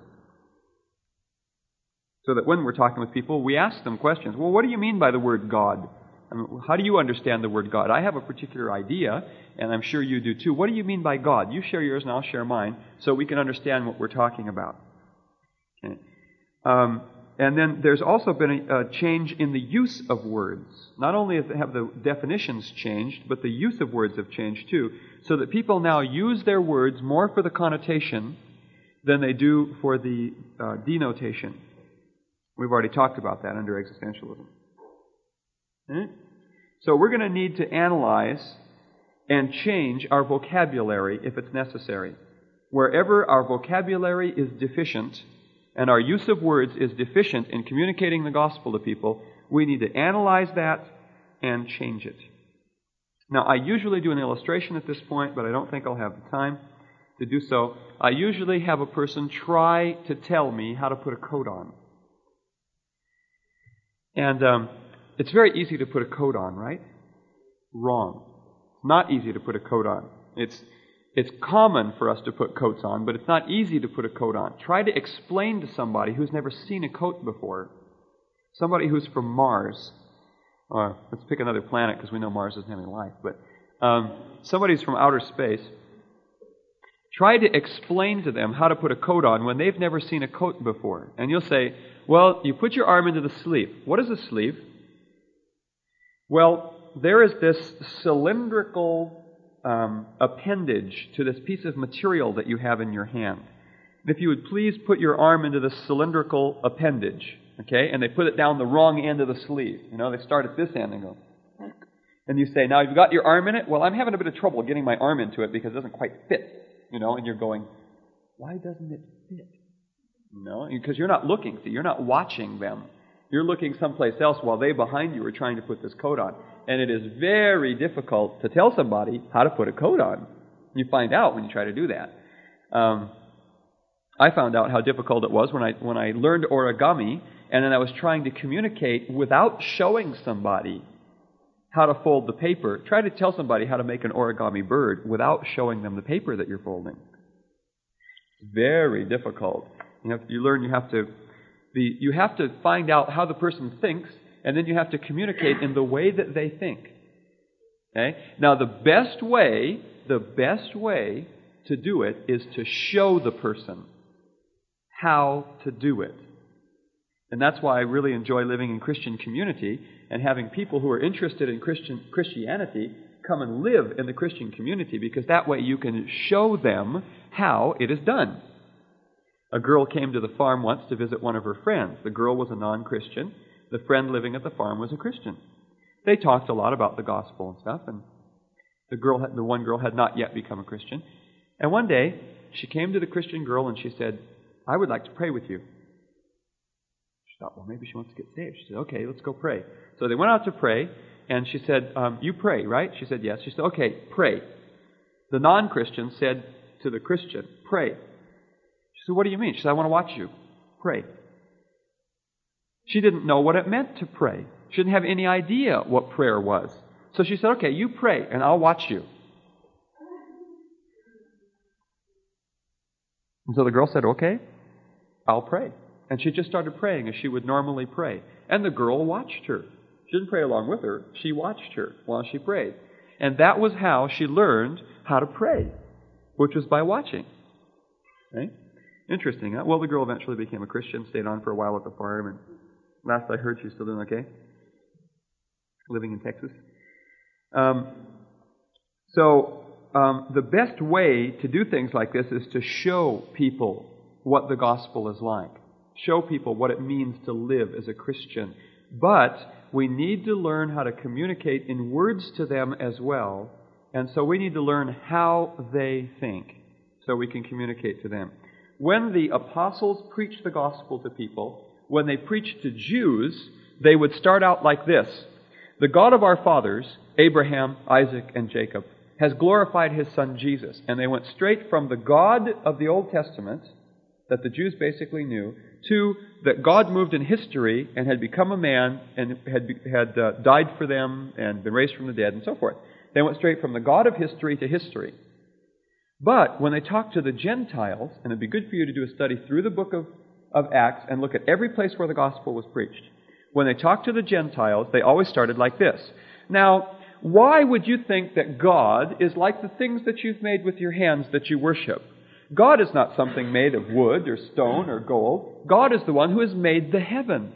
So that when we're talking with people, we ask them questions. Well, what do you mean by the word God? I mean, how do you understand the word God? I have a particular idea, and I'm sure you do too. What do you mean by God? You share yours and I'll share mine, so we can understand what we're talking about. Okay. And then there's also been a change in the use of words. Not only have the definitions changed, but the use of words have changed too, so that people now use their words more for the connotation than they do for the denotation. We've already talked about that under existentialism. Okay? So we're going to need to analyze and change our vocabulary if it's necessary. Wherever our vocabulary is deficient and our use of words is deficient in communicating the gospel to people, we need to analyze that and change it. Now, I usually do an illustration at this point, but I don't think I'll have the time to do so. I usually have a person try to tell me how to put a coat on. And it's very easy to put a coat on, right? Wrong. It's not easy to put a coat on. It's common for us to put coats on, but it's not easy to put a coat on. Try to explain to somebody who's never seen a coat before, somebody who's from Mars, or let's pick another planet because we know Mars doesn't have any life, but somebody who's from outer space, Try to explain to them how to put a coat on when they've never seen a coat before. And you'll say, well, you put your arm into the sleeve. What is a sleeve? Well, there is this cylindrical appendage to this piece of material that you have in your hand. If you would please put your arm into the cylindrical appendage, okay? And they put it down the wrong end of the sleeve. You know, they start at this end and go, and you say, now you've got your arm in it? Well, I'm having a bit of trouble getting my arm into it because it doesn't quite fit. You know, and you're going, why doesn't it fit? You know, because you're not looking. See, you're not watching them. You're looking someplace else while they behind you are trying to put this coat on. And it is very difficult to tell somebody how to put a coat on. You find out when you try to do that. I found out how difficult it was when I learned origami, and then I was trying to communicate without showing somebody how to fold the paper. Try to tell somebody how to make an origami bird without showing them the paper that you're folding. It's very difficult. You have to find out how the person thinks, and then you have to communicate in the way that they think. Okay? Now the best way to do it is to show the person how to do it. And that's why I really enjoy living in Christian community and having people who are interested in Christianity come and live in the Christian community, because that way you can show them how it is done. A girl came to the farm once to visit one of her friends. The girl was a non-Christian. The friend living at the farm was a Christian. They talked a lot about the gospel and stuff, and the one girl had not yet become a Christian. And one day, she came to the Christian girl and she said, I would like to pray with you. She thought, well, maybe she wants to get saved. She said, okay, let's go pray. So they went out to pray, and she said, you pray, right? She said, yes. She said, okay, pray. The non-Christian said to the Christian, pray. She said, what do you mean? She said, I want to watch you. Pray. She didn't know what it meant to pray. She didn't have any idea what prayer was. So she said, okay, you pray, and I'll watch you. And so the girl said, okay, I'll pray. And she just started praying as she would normally pray. And the girl watched her. She didn't pray along with her. She watched her while she prayed. And that was how she learned how to pray, which was by watching. Okay? Interesting, huh? Well, the girl eventually became a Christian, stayed on for a while at the farm, and last I heard she's still doing okay, living in Texas. The best way to do things like this is to show people what the gospel is like. Show people what it means to live as a Christian. But we need to learn how to communicate in words to them as well. And so we need to learn how they think so we can communicate to them. When the apostles preached the gospel to people, when they preached to Jews, they would start out like this. The God of our fathers, Abraham, Isaac, and Jacob, has glorified His Son Jesus. And they went straight from the God of the Old Testament, that the Jews basically knew, to that God moved in history and had become a man and had died for them and been raised from the dead and so forth. They went straight from the God of history to history. But when they talked to the Gentiles, and it'd be good for you to do a study through the book of Acts and look at every place where the gospel was preached. When they talked to the Gentiles, they always started like this. Now, why would you think that God is like the things that you've made with your hands that you worship? God is not something made of wood or stone or gold. God is the one who has made the heavens.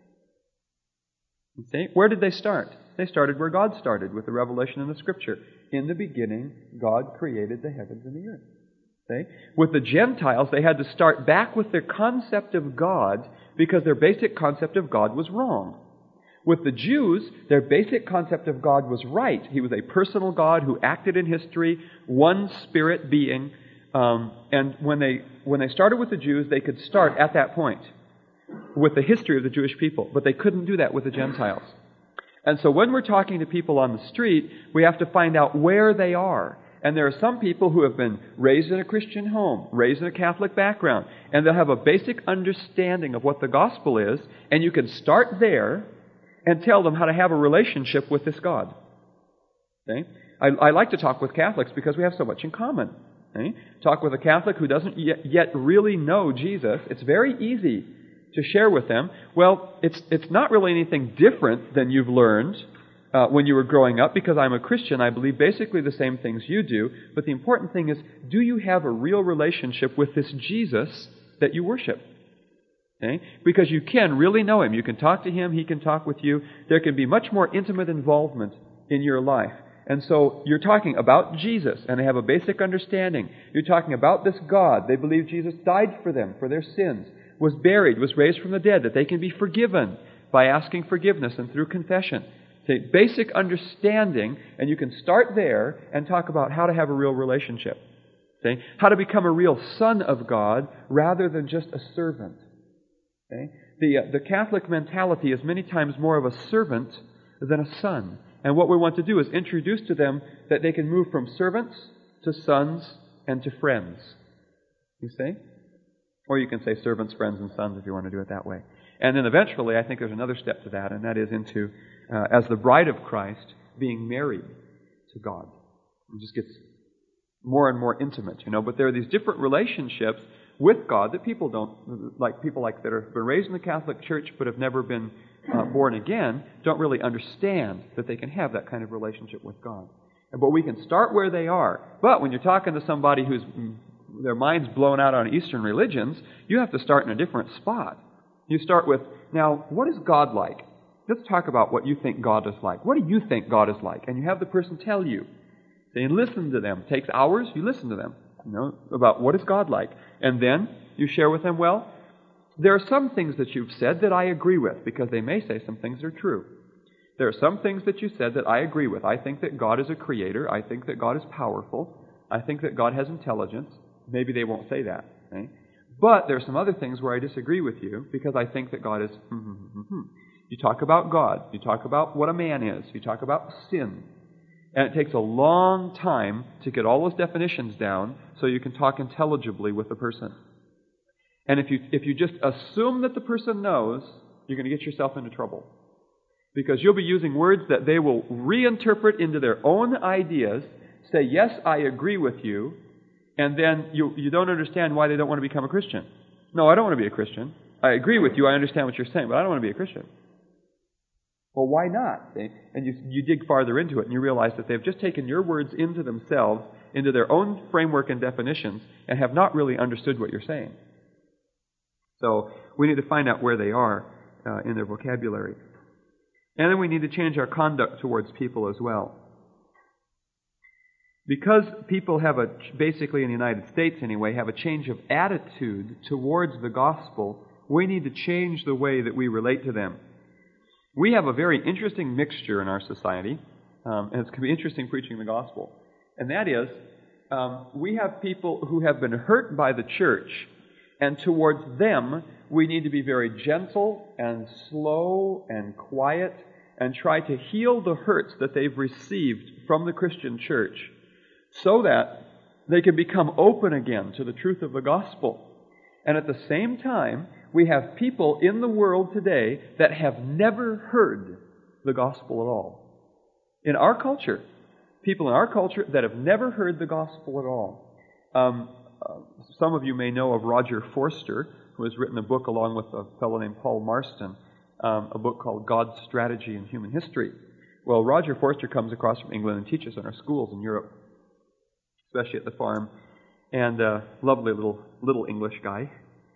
You see? Where did they start? They started where God started, with the revelation in the Scripture. In the beginning, God created the heavens and the earth. See? With the Gentiles, they had to start back with their concept of God because their basic concept of God was wrong. With the Jews, their basic concept of God was right. He was a personal God who acted in history, one spirit being. And when they started with the Jews, they could start at that point with the history of the Jewish people. But they couldn't do that with the Gentiles. And so when we're talking to people on the street, we have to find out where they are. And there are some people who have been raised in a Christian home, raised in a Catholic background, and they'll have a basic understanding of what the gospel is, and you can start there and tell them how to have a relationship with this God. Okay? I like to talk with Catholics because we have so much in common. Okay? Talk with a Catholic who doesn't yet really know Jesus. It's very easy to share with them. Well, it's not really anything different than you've learned when you were growing up, because I'm a Christian, I believe basically the same things you do. But the important thing is, do you have a real relationship with this Jesus that you worship? Okay? Because you can really know Him. You can talk to Him. He can talk with you. There can be much more intimate involvement in your life. And so you're talking about Jesus, and they have a basic understanding. You're talking about this God. They believe Jesus died for them, for their sins, was buried, was raised from the dead, that they can be forgiven by asking forgiveness and through confession. Okay, basic understanding, and you can start there and talk about how to have a real relationship. Okay? How to become a real son of God rather than just a servant. Okay? The Catholic mentality is many times more of a servant than a son. And what we want to do is introduce to them that they can move from servants to sons and to friends. You see? Or you can say servants, friends, and sons if you want to do it that way. And then eventually, I think there's another step to that, and that is into, as the bride of Christ, being married to God. It just gets more and more intimate, But there are these different relationships with God that people don't, like people like that have been raised in the Catholic Church but have never been born again, don't really understand that they can have that kind of relationship with God. But we can start where they are. But when you're talking to somebody who's their mind's blown out on Eastern religions, you have to start in a different spot. You start with, now, what is God like? Let's talk about what you think God is like. What do you think God is like? And you have the person tell you. Then listen to them. It takes hours, you listen to them, about what is God like. And then you share with them, well, there are some things that you've said that I agree with, because they may say some things are true. There are some things that you said that I agree with. I think that God is a creator. I think that God is powerful. I think that God has intelligence. Maybe they won't say that. Okay? But there are some other things where I disagree with you, because I think that God is... You talk about God. You talk about what a man is. You talk about sin. And it takes a long time to get all those definitions down so you can talk intelligibly with the person. And if you just assume that the person knows, you're going to get yourself into trouble. Because you'll be using words that they will reinterpret into their own ideas, say, yes, I agree with you, and then you don't understand why they don't want to become a Christian. No, I don't want to be a Christian. I agree with you, I understand what you're saying, but I don't want to be a Christian. Well, why not? And you dig farther into it and you realize that they've just taken your words into themselves, into their own framework and definitions, and have not really understood what you're saying. So we need to find out where they are in their vocabulary. And then we need to change our conduct towards people as well. Because people have basically in the United States anyway, have a change of attitude towards the gospel, we need to change the way that we relate to them. We have a very interesting mixture in our society, and it's going to be interesting preaching the gospel. And that is, we have people who have been hurt by the church, and towards them, we need to be very gentle and slow and quiet and try to heal the hurts that they've received from the Christian church so that they can become open again to the truth of the gospel. And at the same time, we have people in the world today that have never heard the gospel at all. In our culture, people in our culture that have never heard the gospel at all. Some of you may know of Roger Forster, who has written a book along with a fellow named Paul Marston, a book called God's Strategy in Human History. Well, Roger Forster comes across from England and teaches in our schools in Europe, especially at the farm, and lovely little English guy.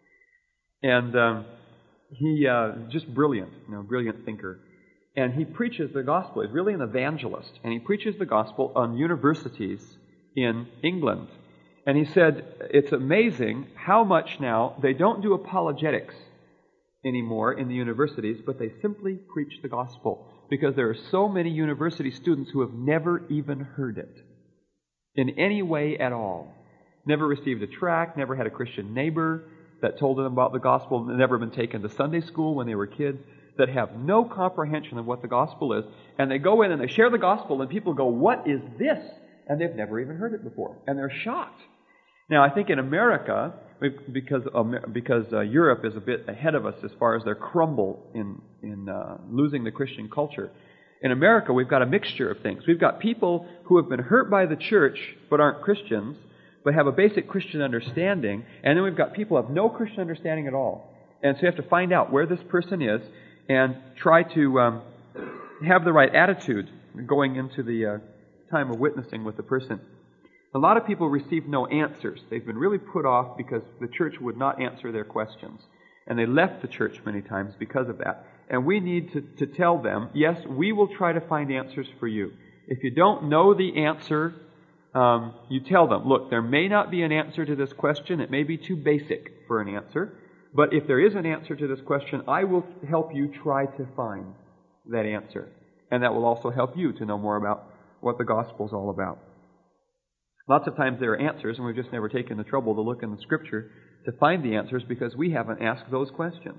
And he just brilliant, brilliant thinker. And he preaches the gospel. He's really an evangelist. And he preaches the gospel on universities in England. And he said, it's amazing how much now they don't do apologetics anymore in the universities, but they simply preach the gospel. Because there are so many university students who have never even heard it in any way at all. Never received a tract, never had a Christian neighbor that told them about the gospel, never been taken to Sunday school when they were kids, that have no comprehension of what the gospel is. And they go in and they share the gospel and people go, what is this? And they've never even heard it before. And they're shocked. Now, I think in America, because Europe is a bit ahead of us as far as their crumble in losing the Christian culture, in America we've got a mixture of things. We've got people who have been hurt by the church but aren't Christians, but have a basic Christian understanding, and then we've got people who have no Christian understanding at all. And so you have to find out where this person is and try to have the right attitude going into the time of witnessing with the person. A lot of people receive no answers. They've been really put off because the church would not answer their questions. And they left the church many times because of that. And we need to tell them, yes, we will try to find answers for you. If you don't know the answer, you tell them, look, there may not be an answer to this question. It may be too basic for an answer. But if there is an answer to this question, I will help you try to find that answer. And that will also help you to know more about what the gospel is all about. Lots of times there are answers, and we've just never taken the trouble to look in the Scripture to find the answers because we haven't asked those questions.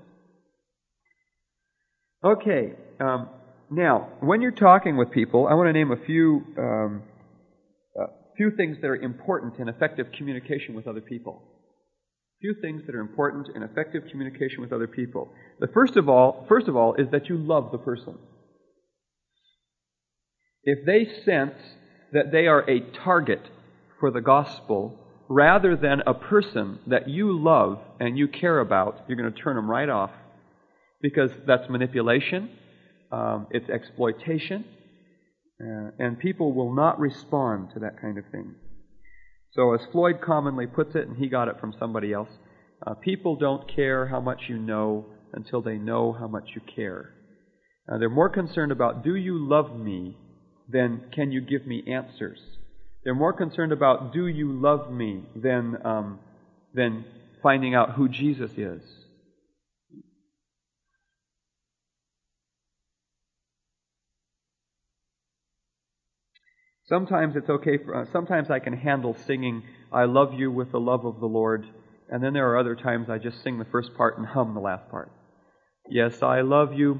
Okay, now, when you're talking with people, I want to name a few things that are important in effective communication with other people. Few things that are important in effective communication with other people. The first of all, is that you love the person. If they sense that they are a target for the gospel, rather than a person that you love and you care about, you're going to turn them right off. Because that's manipulation, it's exploitation, and people will not respond to that kind of thing. So as Floyd commonly puts it, and he got it from somebody else, people don't care how much you know until they know how much you care. They're more concerned about, do you love me, than can you give me answers. They're more concerned about, do you love me, than finding out who Jesus is. Sometimes it's okay. Sometimes I can handle singing, I love you with the love of the Lord. And then there are other times I just sing the first part and hum the last part. Yes, I love you.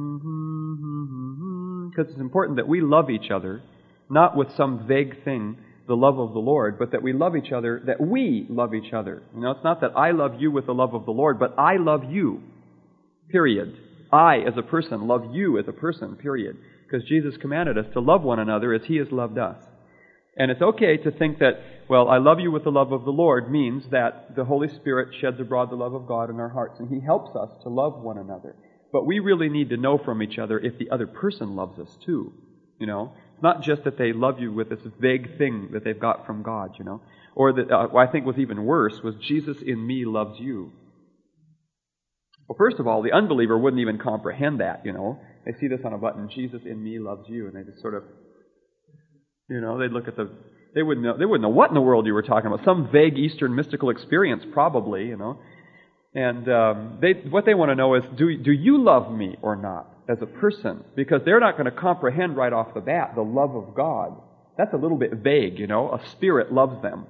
Because it's important that we love each other, not with some vague thing, the love of the Lord, but that we love each other, that we love each other. You know, it's not that I love you with the love of the Lord, but I love you. Period. I, as a person, love you as a person. Period. Because Jesus commanded us to love one another as He has loved us. And it's okay to think that, well, I love you with the love of the Lord means that the Holy Spirit sheds abroad the love of God in our hearts, and He helps us to love one another. But we really need to know from each other if the other person loves us too. You know, it's not just that they love you with this vague thing that they've got from God, you know. Or that, what I think was even worse was, Jesus in me loves you. Well, first of all, the unbeliever wouldn't even comprehend that, you know. They see this on a button, Jesus in me loves you, and they just sort of, you know, they'd look at they wouldn't know what in the world you were talking about. Some vague Eastern mystical experience, probably, you know. And what they want to know is, do you love me or not as a person? Because they're not going to comprehend right off the bat the love of God. That's a little bit vague, you know. A spirit loves them.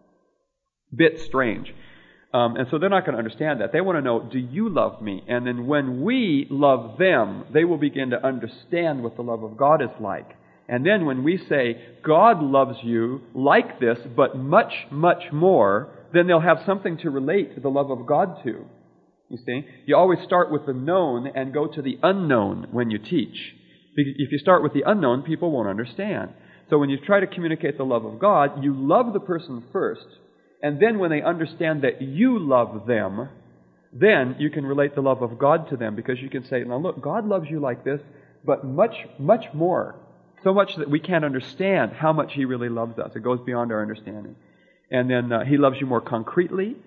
Bit strange. And so they're not going to understand that. They want to know, do you love me? And then when we love them, they will begin to understand what the love of God is like. And then when we say, God loves you like this, but much, much more, then they'll have something to relate the love of God to. You see? You always start with the known and go to the unknown when you teach. If you start with the unknown, people won't understand. So when you try to communicate the love of God, you love the person first. And then when they understand that you love them, then you can relate the love of God to them, because you can say, now look, God loves you like this, but much, much more. So much that we can't understand how much He really loves us. It goes beyond our understanding. And then He loves you more concretely.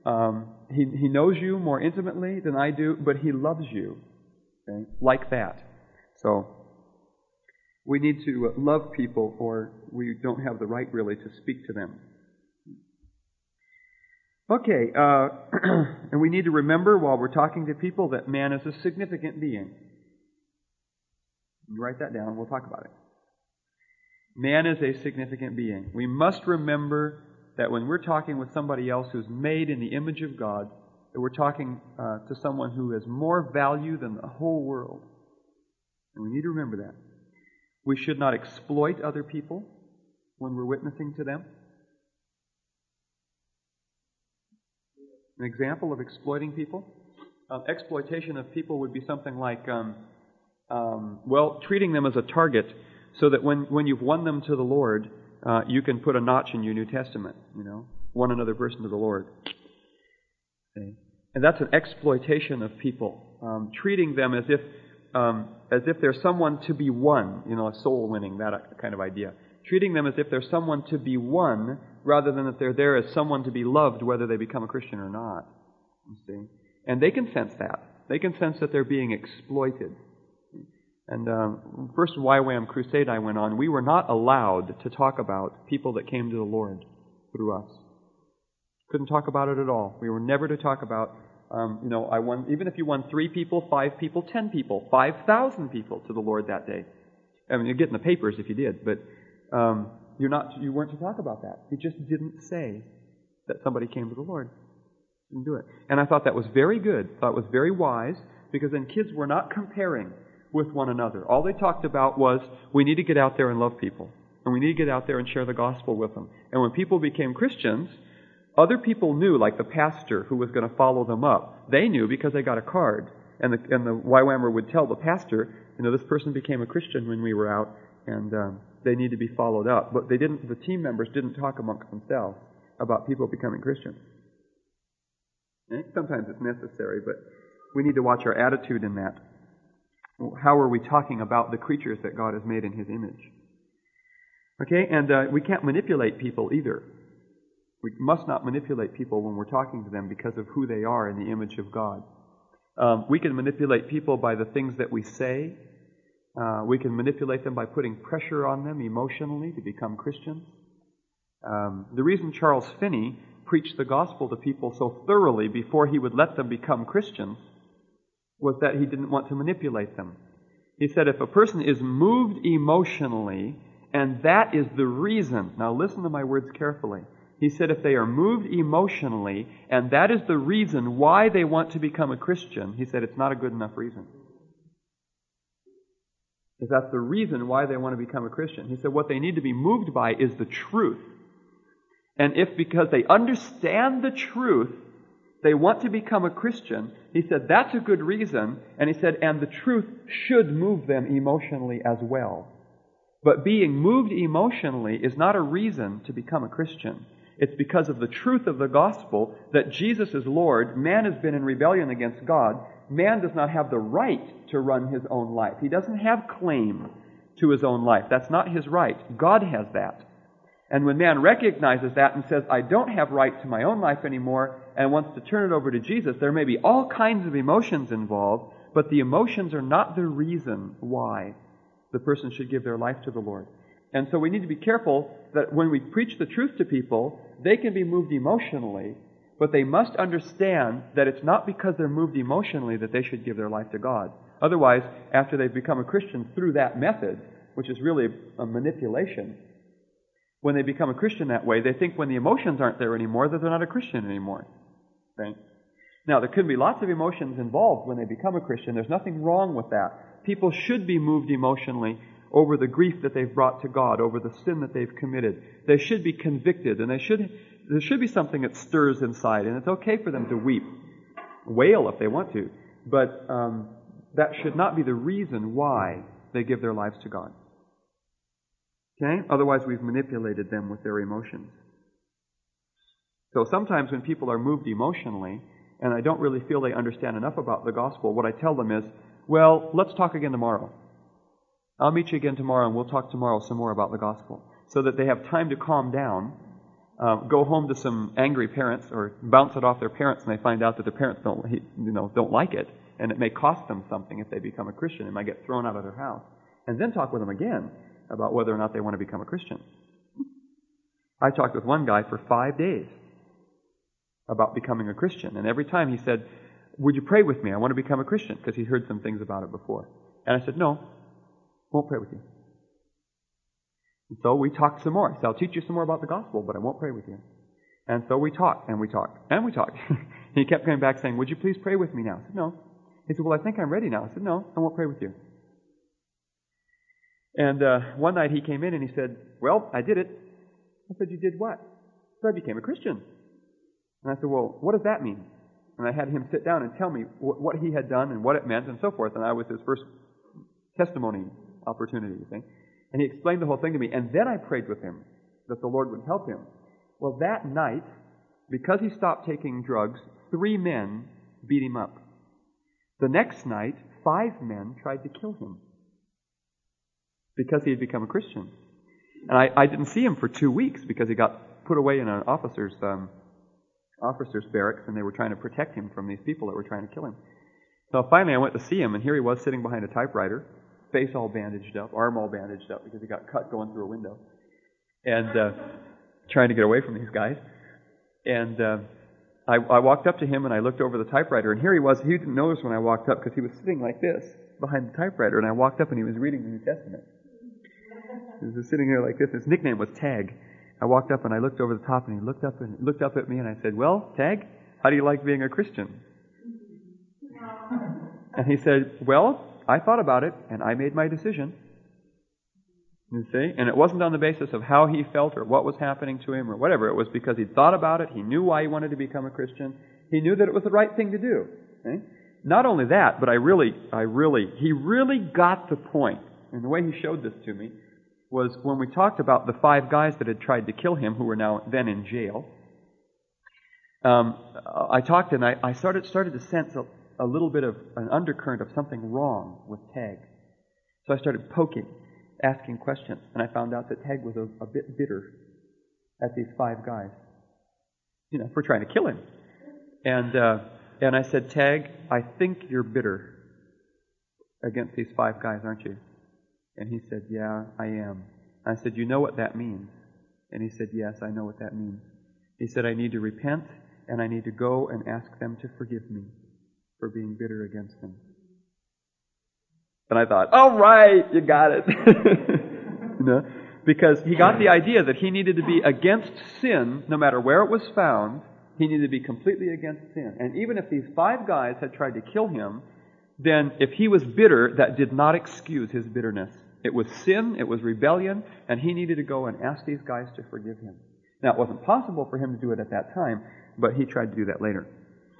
He knows you more intimately than I do, but He loves you. Okay? Like that. So we need to love people, or we don't have the right really to speak to them. Okay, and we need to remember while we're talking to people that man is a significant being. You write that down, we'll talk about it. Man is a significant being. We must remember that when we're talking with somebody else who's made in the image of God, that we're talking to someone who has more value than the whole world. And we need to remember that. We should not exploit other people when we're witnessing to them. An example of exploiting people? Exploitation of people would be something like, treating them as a target so that when you've won them to the Lord, you can put a notch in your New Testament, you know, won another person to the Lord. Okay. And that's an exploitation of people. Treating them as if as if they're someone to be won, a soul winning, that kind of idea. Treating them as if they're someone to be won rather than that they're there as someone to be loved whether they become a Christian or not. You see? And they can sense that. They can sense that they're being exploited. And first YWAM crusade I went on, we were not allowed to talk about people that came to the Lord through us. Couldn't talk about it at all. We were never to talk about, even if you won 3 people, 5 people, 10 people, 5,000 people to the Lord that day. I mean, you'd get in the papers if you did, but you weren't to talk about that. You just didn't say that somebody came to the Lord. Didn't do it. And I thought that was very good. I thought it was very wise, because then kids were not comparing with one another. All they talked about was, we need to get out there and love people. And we need to get out there and share the gospel with them. And when people became Christians, other people knew, like the pastor who was going to follow them up. They knew because they got a card. And the YWAMer would tell the pastor, this person became a Christian when we were out, and they need to be followed up. But the team members didn't talk amongst themselves about people becoming Christians. And sometimes it's necessary, but we need to watch our attitude in that. How are we talking about the creatures that God has made in His image? Okay, and we can't manipulate people either. We must not manipulate people when we're talking to them because of who they are in the image of God. We can manipulate people by the things that we say. We can manipulate them by putting pressure on them emotionally to become Christians. The reason Charles Finney preached the gospel to people so thoroughly before he would let them become Christians was that he didn't want to manipulate them. He said if a person is moved emotionally, and that is the reason, now listen to my words carefully. He said if they are moved emotionally, and that is the reason why they want to become a Christian, he said it's not a good enough reason. If that's the reason why they want to become a Christian, he said what they need to be moved by is the truth. And if because they understand the truth, they want to become a Christian, he said that's a good reason, and he said, and the truth should move them emotionally as well. But being moved emotionally is not a reason to become a Christian. It's because of the truth of the gospel that Jesus is Lord, man has been in rebellion against God, man does not have the right to run his own life. He doesn't have claim to his own life. That's not his right. God has that. And when man recognizes that and says, I don't have right to my own life anymore, and wants to turn it over to Jesus, there may be all kinds of emotions involved, but the emotions are not the reason why the person should give their life to the Lord. And so we need to be careful that when we preach the truth to people, they can be moved emotionally, but they must understand that it's not because they're moved emotionally that they should give their life to God. Otherwise, after they've become a Christian through that method, which is really a manipulation, when they become a Christian that way, they think when the emotions aren't there anymore that they're not a Christian anymore. Okay? Now, there could be lots of emotions involved when they become a Christian. There's nothing wrong with that. People should be moved emotionally over the grief that they've brought to God, over the sin that they've committed. They should be convicted, and there should be something that stirs inside, and it's okay for them to weep, wail if they want to, but that should not be the reason why they give their lives to God. Okay? Otherwise, we've manipulated them with their emotions. So sometimes when people are moved emotionally, and I don't really feel they understand enough about the gospel, what I tell them is, well, let's talk again tomorrow. I'll meet you again tomorrow, and we'll talk tomorrow some more about the gospel, so that they have time to calm down, go home to some angry parents, or bounce it off their parents, and they find out that their parents don't like it, and it may cost them something if they become a Christian. They might get thrown out of their house. And then talk with them again about whether or not they want to become a Christian. I talked with one guy for 5 days about becoming a Christian, and every time he said, would you pray with me? I want to become a Christian, because he heard some things about it before. And I said, no, won't pray with you. And so we talked some more. He said, I'll teach you some more about the gospel, but I won't pray with you. And so we talked, and we talked, and we talked. He kept coming back saying, would you please pray with me now? I said, no. He said, well, I think I'm ready now. I said, no, I won't pray with you. And one night he came in and he said, well, I did it. I said, you did what? He said, I became a Christian. And I said, well, what does that mean? And I had him sit down and tell me what he had done and what it meant and so forth. And I was his first testimony opportunity, you think. And he explained the whole thing to me. And then I prayed with him that the Lord would help him. Well, that night, because he stopped taking drugs, 3 men beat him up. The next night, 5 men tried to kill him because he had become a Christian. And I didn't see him for 2 weeks because he got put away in an officer's barracks, and they were trying to protect him from these people that were trying to kill him. So finally I went to see him, and here he was sitting behind a typewriter, face all bandaged up, arm all bandaged up because he got cut going through a window, and trying to get away from these guys. And I walked up to him, and I looked over the typewriter, and here he was. He didn't notice when I walked up because he was sitting like this behind the typewriter, and I walked up and he was reading the New Testament. He was sitting there like this. His nickname was Tag. I walked up and I looked over the top, and he looked up at me, and I said, "Well, Tag, how do you like being a Christian?" And he said, "Well, I thought about it, and I made my decision." You see? And it wasn't on the basis of how he felt or what was happening to him or whatever. It was because he'd thought about it. He knew why he wanted to become a Christian. He knew that it was the right thing to do. Okay? Not only that, but he really got the point. And the way he showed this to me was when we talked about the 5 guys that had tried to kill him, who were then in jail. I talked, and I started to sense a little bit of an undercurrent of something wrong with Tag. So I started poking, asking questions, and I found out that Tag was a bit bitter at these 5 guys, for trying to kill him. And I said, "Tag, I think you're bitter against these 5 guys, aren't you?" And he said, "Yeah, I am." I said, "You know what that means?" And he said, "Yes, I know what that means." He said, "I need to repent, and I need to go and ask them to forgive me for being bitter against them." And I thought, all right, you got it. Because he got the idea that he needed to be against sin, no matter where it was found. He needed to be completely against sin. And even if these 5 guys had tried to kill him, then if he was bitter, that did not excuse his bitterness. It was sin, it was rebellion, and he needed to go and ask these guys to forgive him. Now, it wasn't possible for him to do it at that time, but he tried to do that later.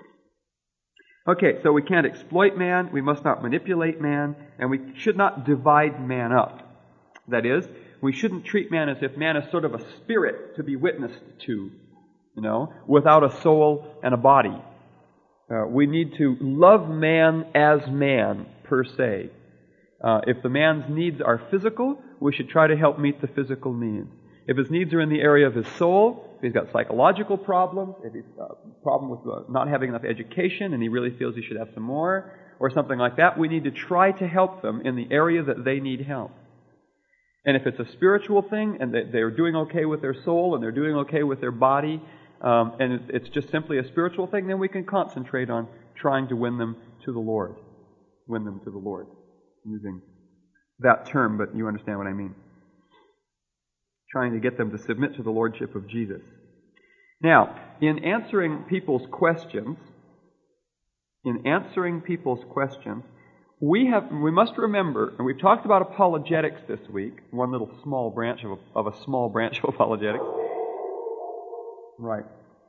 Okay, so we can't exploit man, we must not manipulate man, and we should not divide man up. That is, we shouldn't treat man as if man is sort of a spirit to be witnessed to, without a soul and a body. We need to love man as man, per se. If the man's needs are physical, we should try to help meet the physical needs. If his needs are in the area of his soul, if he's got psychological problems, if he's got a problem with not having enough education and he really feels he should have some more, or something like that, we need to try to help them in the area that they need help. And if it's a spiritual thing and they're doing okay with their soul and they're doing okay with their body, and it's just simply a spiritual thing, then we can concentrate on trying to win them to the Lord. Win them to the Lord. Using that term, but you understand what I mean. Trying to get them to submit to the Lordship of Jesus. Now, in answering people's questions, we must remember, and we've talked about apologetics this week, one little small branch of a small branch of apologetics. Right.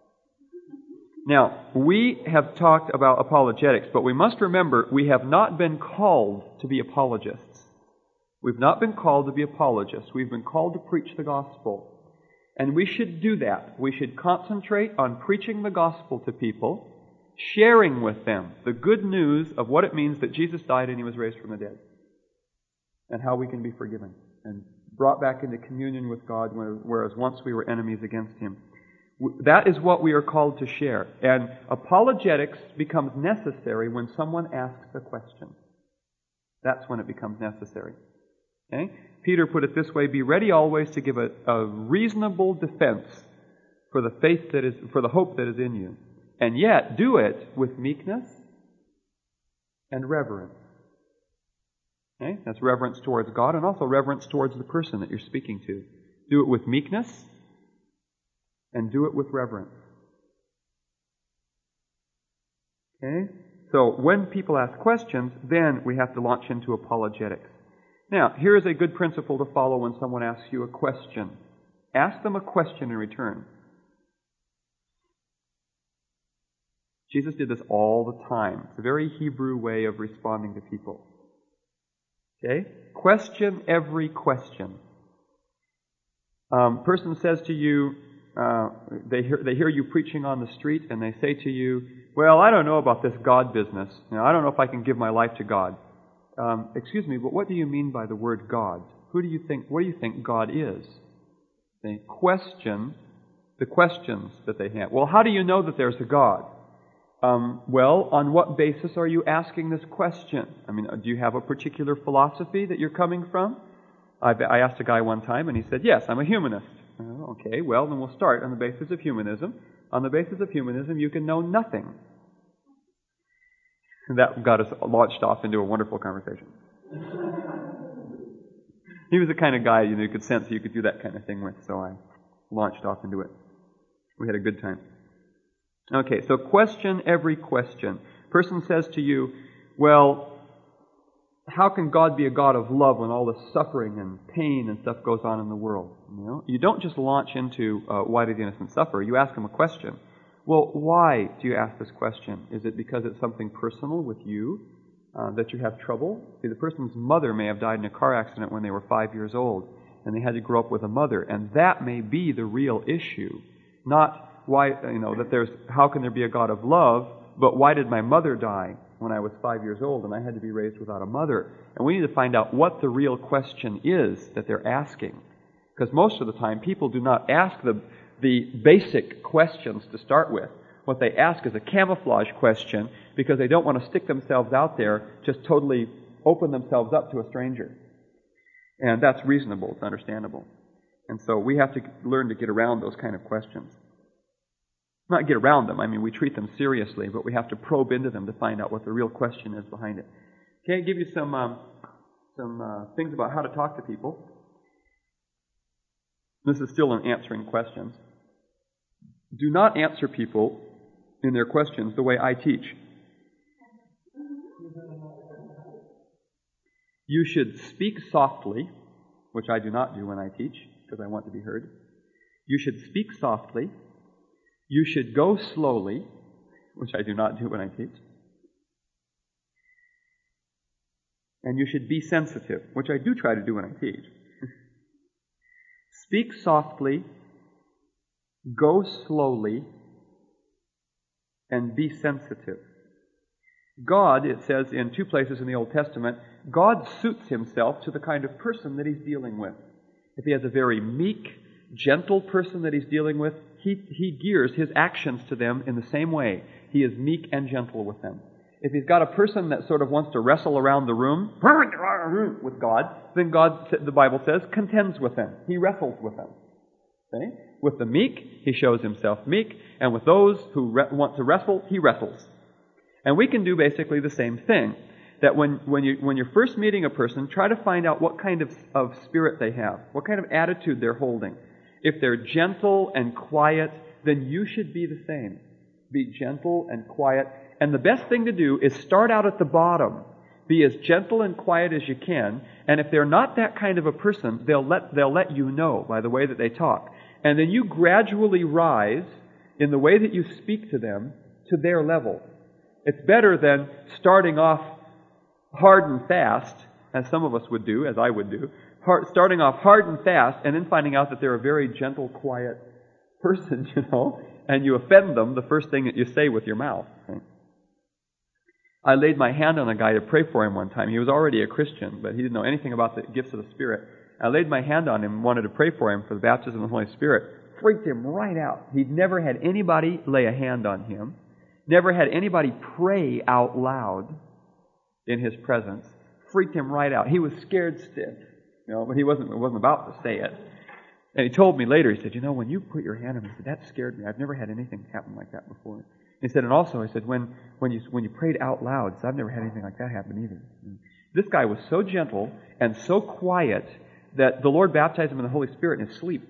Now, we have talked about apologetics, but we must remember we have not been called to be apologists. We've not been called to be apologists. We've been called to preach the gospel. And we should do that. We should concentrate on preaching the gospel to people, sharing with them the good news of what it means that Jesus died and He was raised from the dead, and how we can be forgiven and brought back into communion with God, whereas once we were enemies against Him. That is what we are called to share. And apologetics becomes necessary when someone asks a question. That's when it becomes necessary. Okay? Peter put it this way: be ready always to give a reasonable defense for the faith for the hope that is in you. And yet do it with meekness and reverence. Okay? That's reverence towards God and also reverence towards the person that you're speaking to. Do it with meekness and do it with reverence. Okay? So when people ask questions, then we have to launch into apologetics. Now, here is a good principle to follow when someone asks you a question. Ask them a question in return. Jesus did this all the time. It's a very Hebrew way of responding to people. Okay? Question every question. Person says to you, they hear you preaching on the street, and they say to you, well, I don't know about this God business. I don't know if I can give my life to God. Excuse me, but what do you mean by the word God? What do you think God is? They question the questions that they have. Well, how do you know that there's a God? Well, on what basis are you asking this question? Do you have a particular philosophy that you're coming from? I asked a guy one time, and he said, yes, I'm a humanist. Okay, well, then we'll start on the basis of humanism. On the basis of humanism, you can know nothing. That got us launched off into a wonderful conversation. He was the kind of guy you could sense you could do that kind of thing with, so I launched off into it. We had a good time. Okay, so question every question. Person says to you, well, how can God be a God of love when all this suffering and pain and stuff goes on in the world? You don't just launch into why do the innocent suffer? You ask them a question. Well, why do you ask this question? Is it because it's something personal with you that you have trouble? See, the person's mother may have died in a car accident when they were 5 years old, and they had to grow up with a mother, and that may be the real issue. Not why, how can there be a God of love, but why did my mother die when I was 5 years old and I had to be raised without a mother? And we need to find out what the real question is that they're asking. Because most of the time, people do not ask the basic questions to start with. What they ask is a camouflage question because they don't want to stick themselves out there, just totally open themselves up to a stranger. And that's reasonable, it's understandable. And so we have to learn to get around those kind of questions. Not get around them, we treat them seriously, but we have to probe into them to find out what the real question is behind it. Can I give you some things about how to talk to people? This is still in answering questions. Do not answer people in their questions the way I teach. You should speak softly, which I do not do when I teach, because I want to be heard. You should speak softly. You should go slowly, which I do not do when I teach. And you should be sensitive, which I do try to do when I teach. Speak softly, go slowly, and be sensitive. God, it says in 2 places in the Old Testament, God suits Himself to the kind of person that He's dealing with. If He has a very meek, gentle person that He's dealing with, He gears His actions to them in the same way. He is meek and gentle with them. If He's got a person that sort of wants to wrestle around the room with God, then God, the Bible says, contends with them. He wrestles with them. Okay? With the meek, He shows Himself meek, and with those who want to wrestle, He wrestles. And we can do basically the same thing. That when you're first meeting a person, try to find out what kind of spirit they have, what kind of attitude they're holding. If they're gentle and quiet, then you should be the same. Be gentle and quiet. And the best thing to do is start out at the bottom. Be as gentle and quiet as you can. And if they're not that kind of a person, they'll let you know by the way that they talk. And then you gradually rise in the way that you speak to them to their level. It's better than starting off hard and fast, as some of us would do, as I would do, starting off hard and fast, and then finding out that they're a very gentle, quiet person, and you offend them the first thing that you say with your mouth. Right? I laid my hand on a guy to pray for him one time. He was already a Christian, but he didn't know anything about the gifts of the Spirit. I laid my hand on him and wanted to pray for him for the baptism of the Holy Spirit. Freaked him right out. He'd never had anybody lay a hand on him. Never had anybody pray out loud in his presence. Freaked him right out. He was scared stiff. But he wasn't about to say it. And he told me later, he said, when you put your hand on me, he said, that scared me. I've never had anything happen like that before. He said, and also, he said, when you prayed out loud, he said, I've never had anything like that happen either. This guy was so gentle and so quiet that the Lord baptized him in the Holy Spirit in his sleep.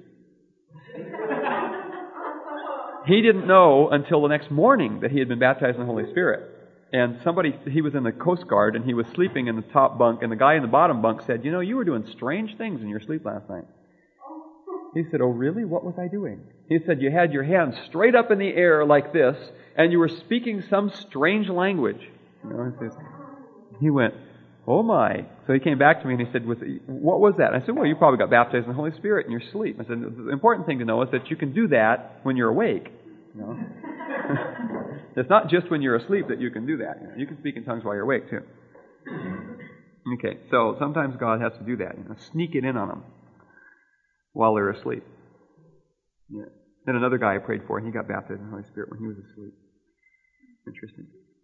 He didn't know until the next morning that he had been baptized in the Holy Spirit. And he was in the Coast Guard, and he was sleeping in the top bunk, and the guy in the bottom bunk said, you were doing strange things in your sleep last night. He said, oh, really? What was I doing? He said, you had your hands straight up in the air like this, and you were speaking some strange language. He went, Oh my. So he came back to me and he said, what was that? I said, well, you probably got baptized in the Holy Spirit in your sleep. I said, the important thing to know is that you can do that when you're awake. You know? It's not just when you're asleep that you can do that. You can speak in tongues while you're awake too. Okay, so sometimes God has to do that. Sneak it in on them while they're asleep. Yeah. Then another guy I prayed for, and he got baptized in the Holy Spirit when he was asleep. Interesting.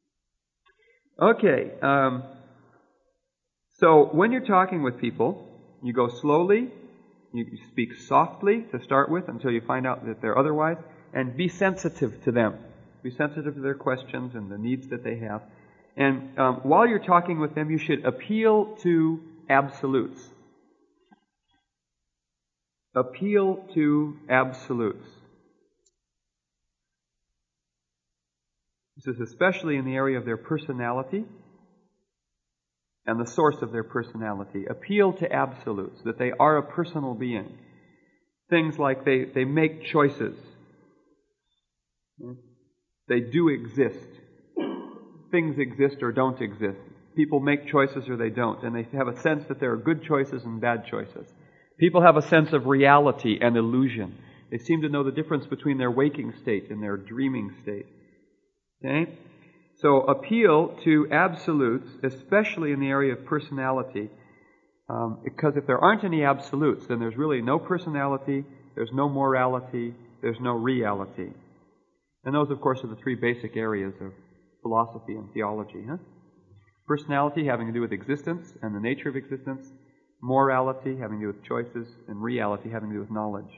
Okay, so when you're talking with people, you go slowly, you speak softly to start with until you find out that they're otherwise, and be sensitive to them. Be sensitive to their questions and the needs that they have. And while you're talking with them, you should appeal to absolutes. Appeal to absolutes. This is especially in the area of their personality and the source of their personality. Appeal to absolutes, that they are a personal being. Things like they make choices. They do exist. Things exist or don't exist. People make choices or they don't, and they have a sense that there are good choices and bad choices. People have a sense of reality and illusion. They seem to know the difference between their waking state and their dreaming state. Okay? So appeal to absolutes, especially in the area of personality, because if there aren't any absolutes, then there's really no personality, there's no morality, there's no reality. And those, of course, are the three basic areas of philosophy and theology. Personality having to do with existence and the nature of existence, morality having to do with choices, and reality having to do with knowledge.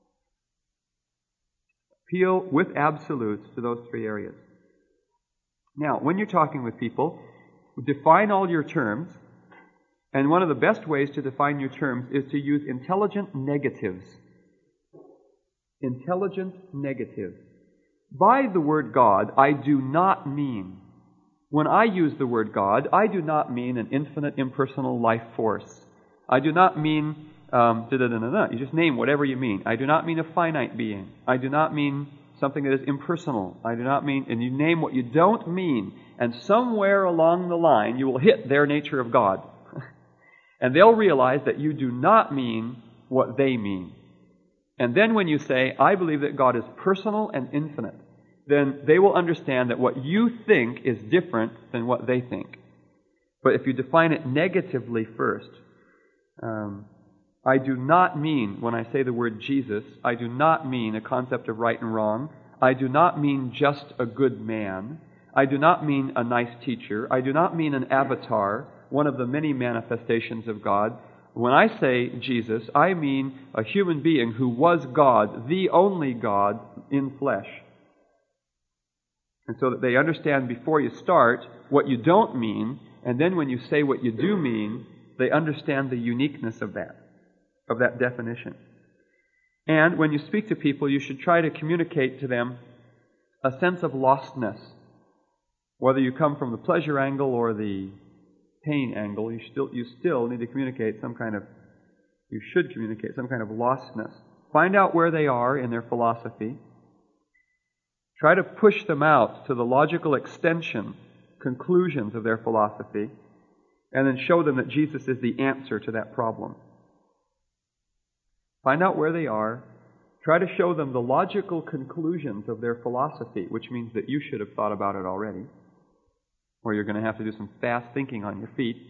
Appeal with absolutes to those three areas. Now, when you're talking with people, define all your terms, and one of the best ways to define your terms is to use intelligent negatives. Intelligent negatives. By the word God, I do not mean, when I use the word God, I do not mean an infinite impersonal life force. I do not mean, you just name whatever you mean. I do not mean a finite being. I do not mean something that is impersonal. I do not mean, and you name what you don't mean, and somewhere along the line you will hit their nature of God. And they'll realize that you do not mean what they mean. And then when you say, I believe that God is personal and infinite, then they will understand that what you think is different than what they think. But if you define it negatively first, I do not mean, when I say the word Jesus, I do not mean a concept of right and wrong. I do not mean just a good man. I do not mean a nice teacher. I do not mean an avatar, one of the many manifestations of God. When I say Jesus, I mean a human being who was God, the only God in flesh. And so that they understand before you start what you don't mean, and then when you say what you do mean, they understand the uniqueness of that definition. And when you speak to people, you should try to communicate to them a sense of lostness. Whether you come from the pleasure angle or the pain angle, you still need to communicate you should communicate some kind of lostness. Find out where they are in their philosophy. Try to push them out to the logical extension, conclusions of their philosophy, and then show them that Jesus is the answer to that problem. Find out where they are. Try to show them the logical conclusions of their philosophy, which means that you should have thought about it already, or you're going to have to do some fast thinking on your feet.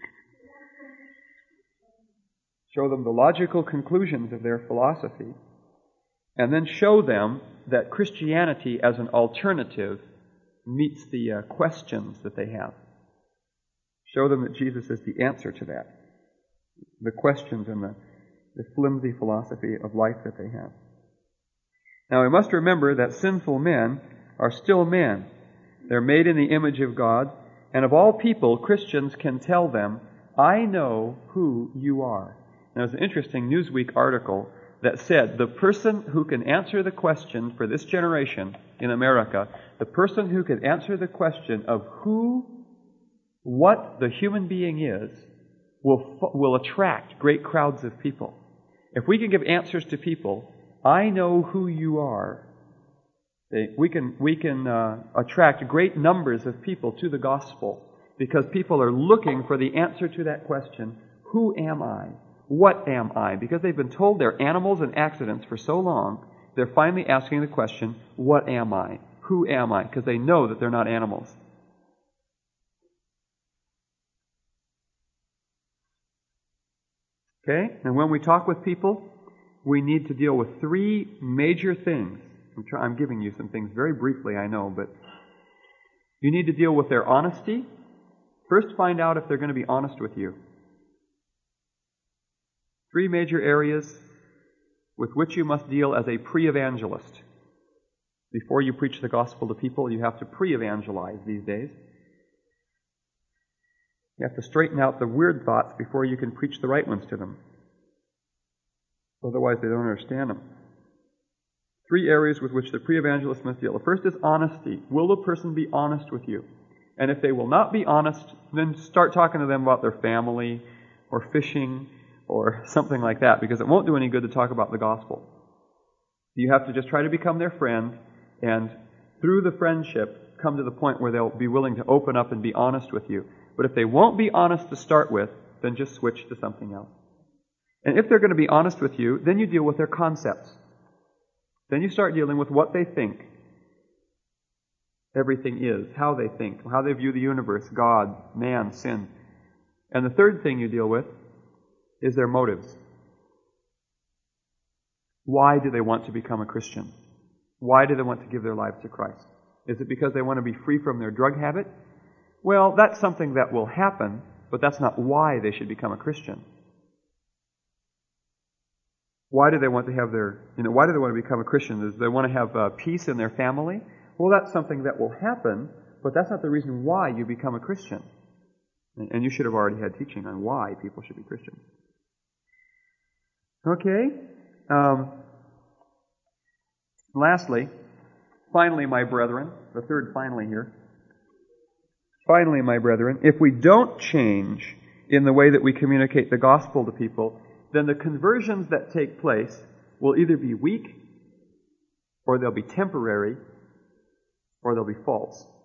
Show them the logical conclusions of their philosophy, and then show them that Christianity as an alternative meets the questions that they have. Show them that Jesus is the answer to that, the questions and the flimsy philosophy of life that they have. Now we must remember that sinful men are still men. They're made in the image of God, and of all people, Christians can tell them, I know who you are. Now, there's an interesting Newsweek article that said the person who can answer the question for this generation in America, the person who can answer the question of what the human being is, will attract great crowds of people. If we can give answers to people, I know who you are, we can attract great numbers of people to the gospel. because people are looking for the answer to that question, who am I? What am I? Because they've been told they're animals and accidents for so long, they're finally asking the question, what am I? Who am I? Because they know that they're not animals. Okay? And when we talk with people, we need to deal with three major things. I'm giving you some things very briefly, I know, but you need to deal with their honesty. First, find out if they're going to be honest with you. Three major areas with which you must deal as a pre-evangelist. Before you preach the gospel to people, you have to pre-evangelize these days. You have to straighten out the weird thoughts before you can preach the right ones to them. Otherwise, they don't understand them. Three areas with which the pre-evangelist must deal. The first is honesty. Will the person be honest with you? And if they will not be honest, then start talking to them about their family or fishing or something like that, because it won't do any good to talk about the gospel. You have to just try to become their friend, and through the friendship, come to the point where they'll be willing to open up and be honest with you. But if they won't be honest to start with, then just switch to something else. And if they're going to be honest with you, then you deal with their concepts. Then you start dealing with what they think everything is, how they think, how they view the universe, God, man, sin. And the third thing you deal with is their motives. Why do they want to become a Christian? Why do they want to give their lives to Christ? Is it because they want to be free from their drug habit? Well, that's something that will happen, but that's not why they should become a Christian. Why do they want to have why do they want to become a Christian? Do they want to have peace in their family? Well, that's something that will happen, but that's not the reason why you become a Christian. And you should have already had teaching on why people should be Christians. Okay. Lastly, finally, my brethren, the third finally here. Finally, my brethren, if we don't change in the way that we communicate the gospel to people, then the conversions that take place will either be weak, or they'll be temporary, or they'll be false.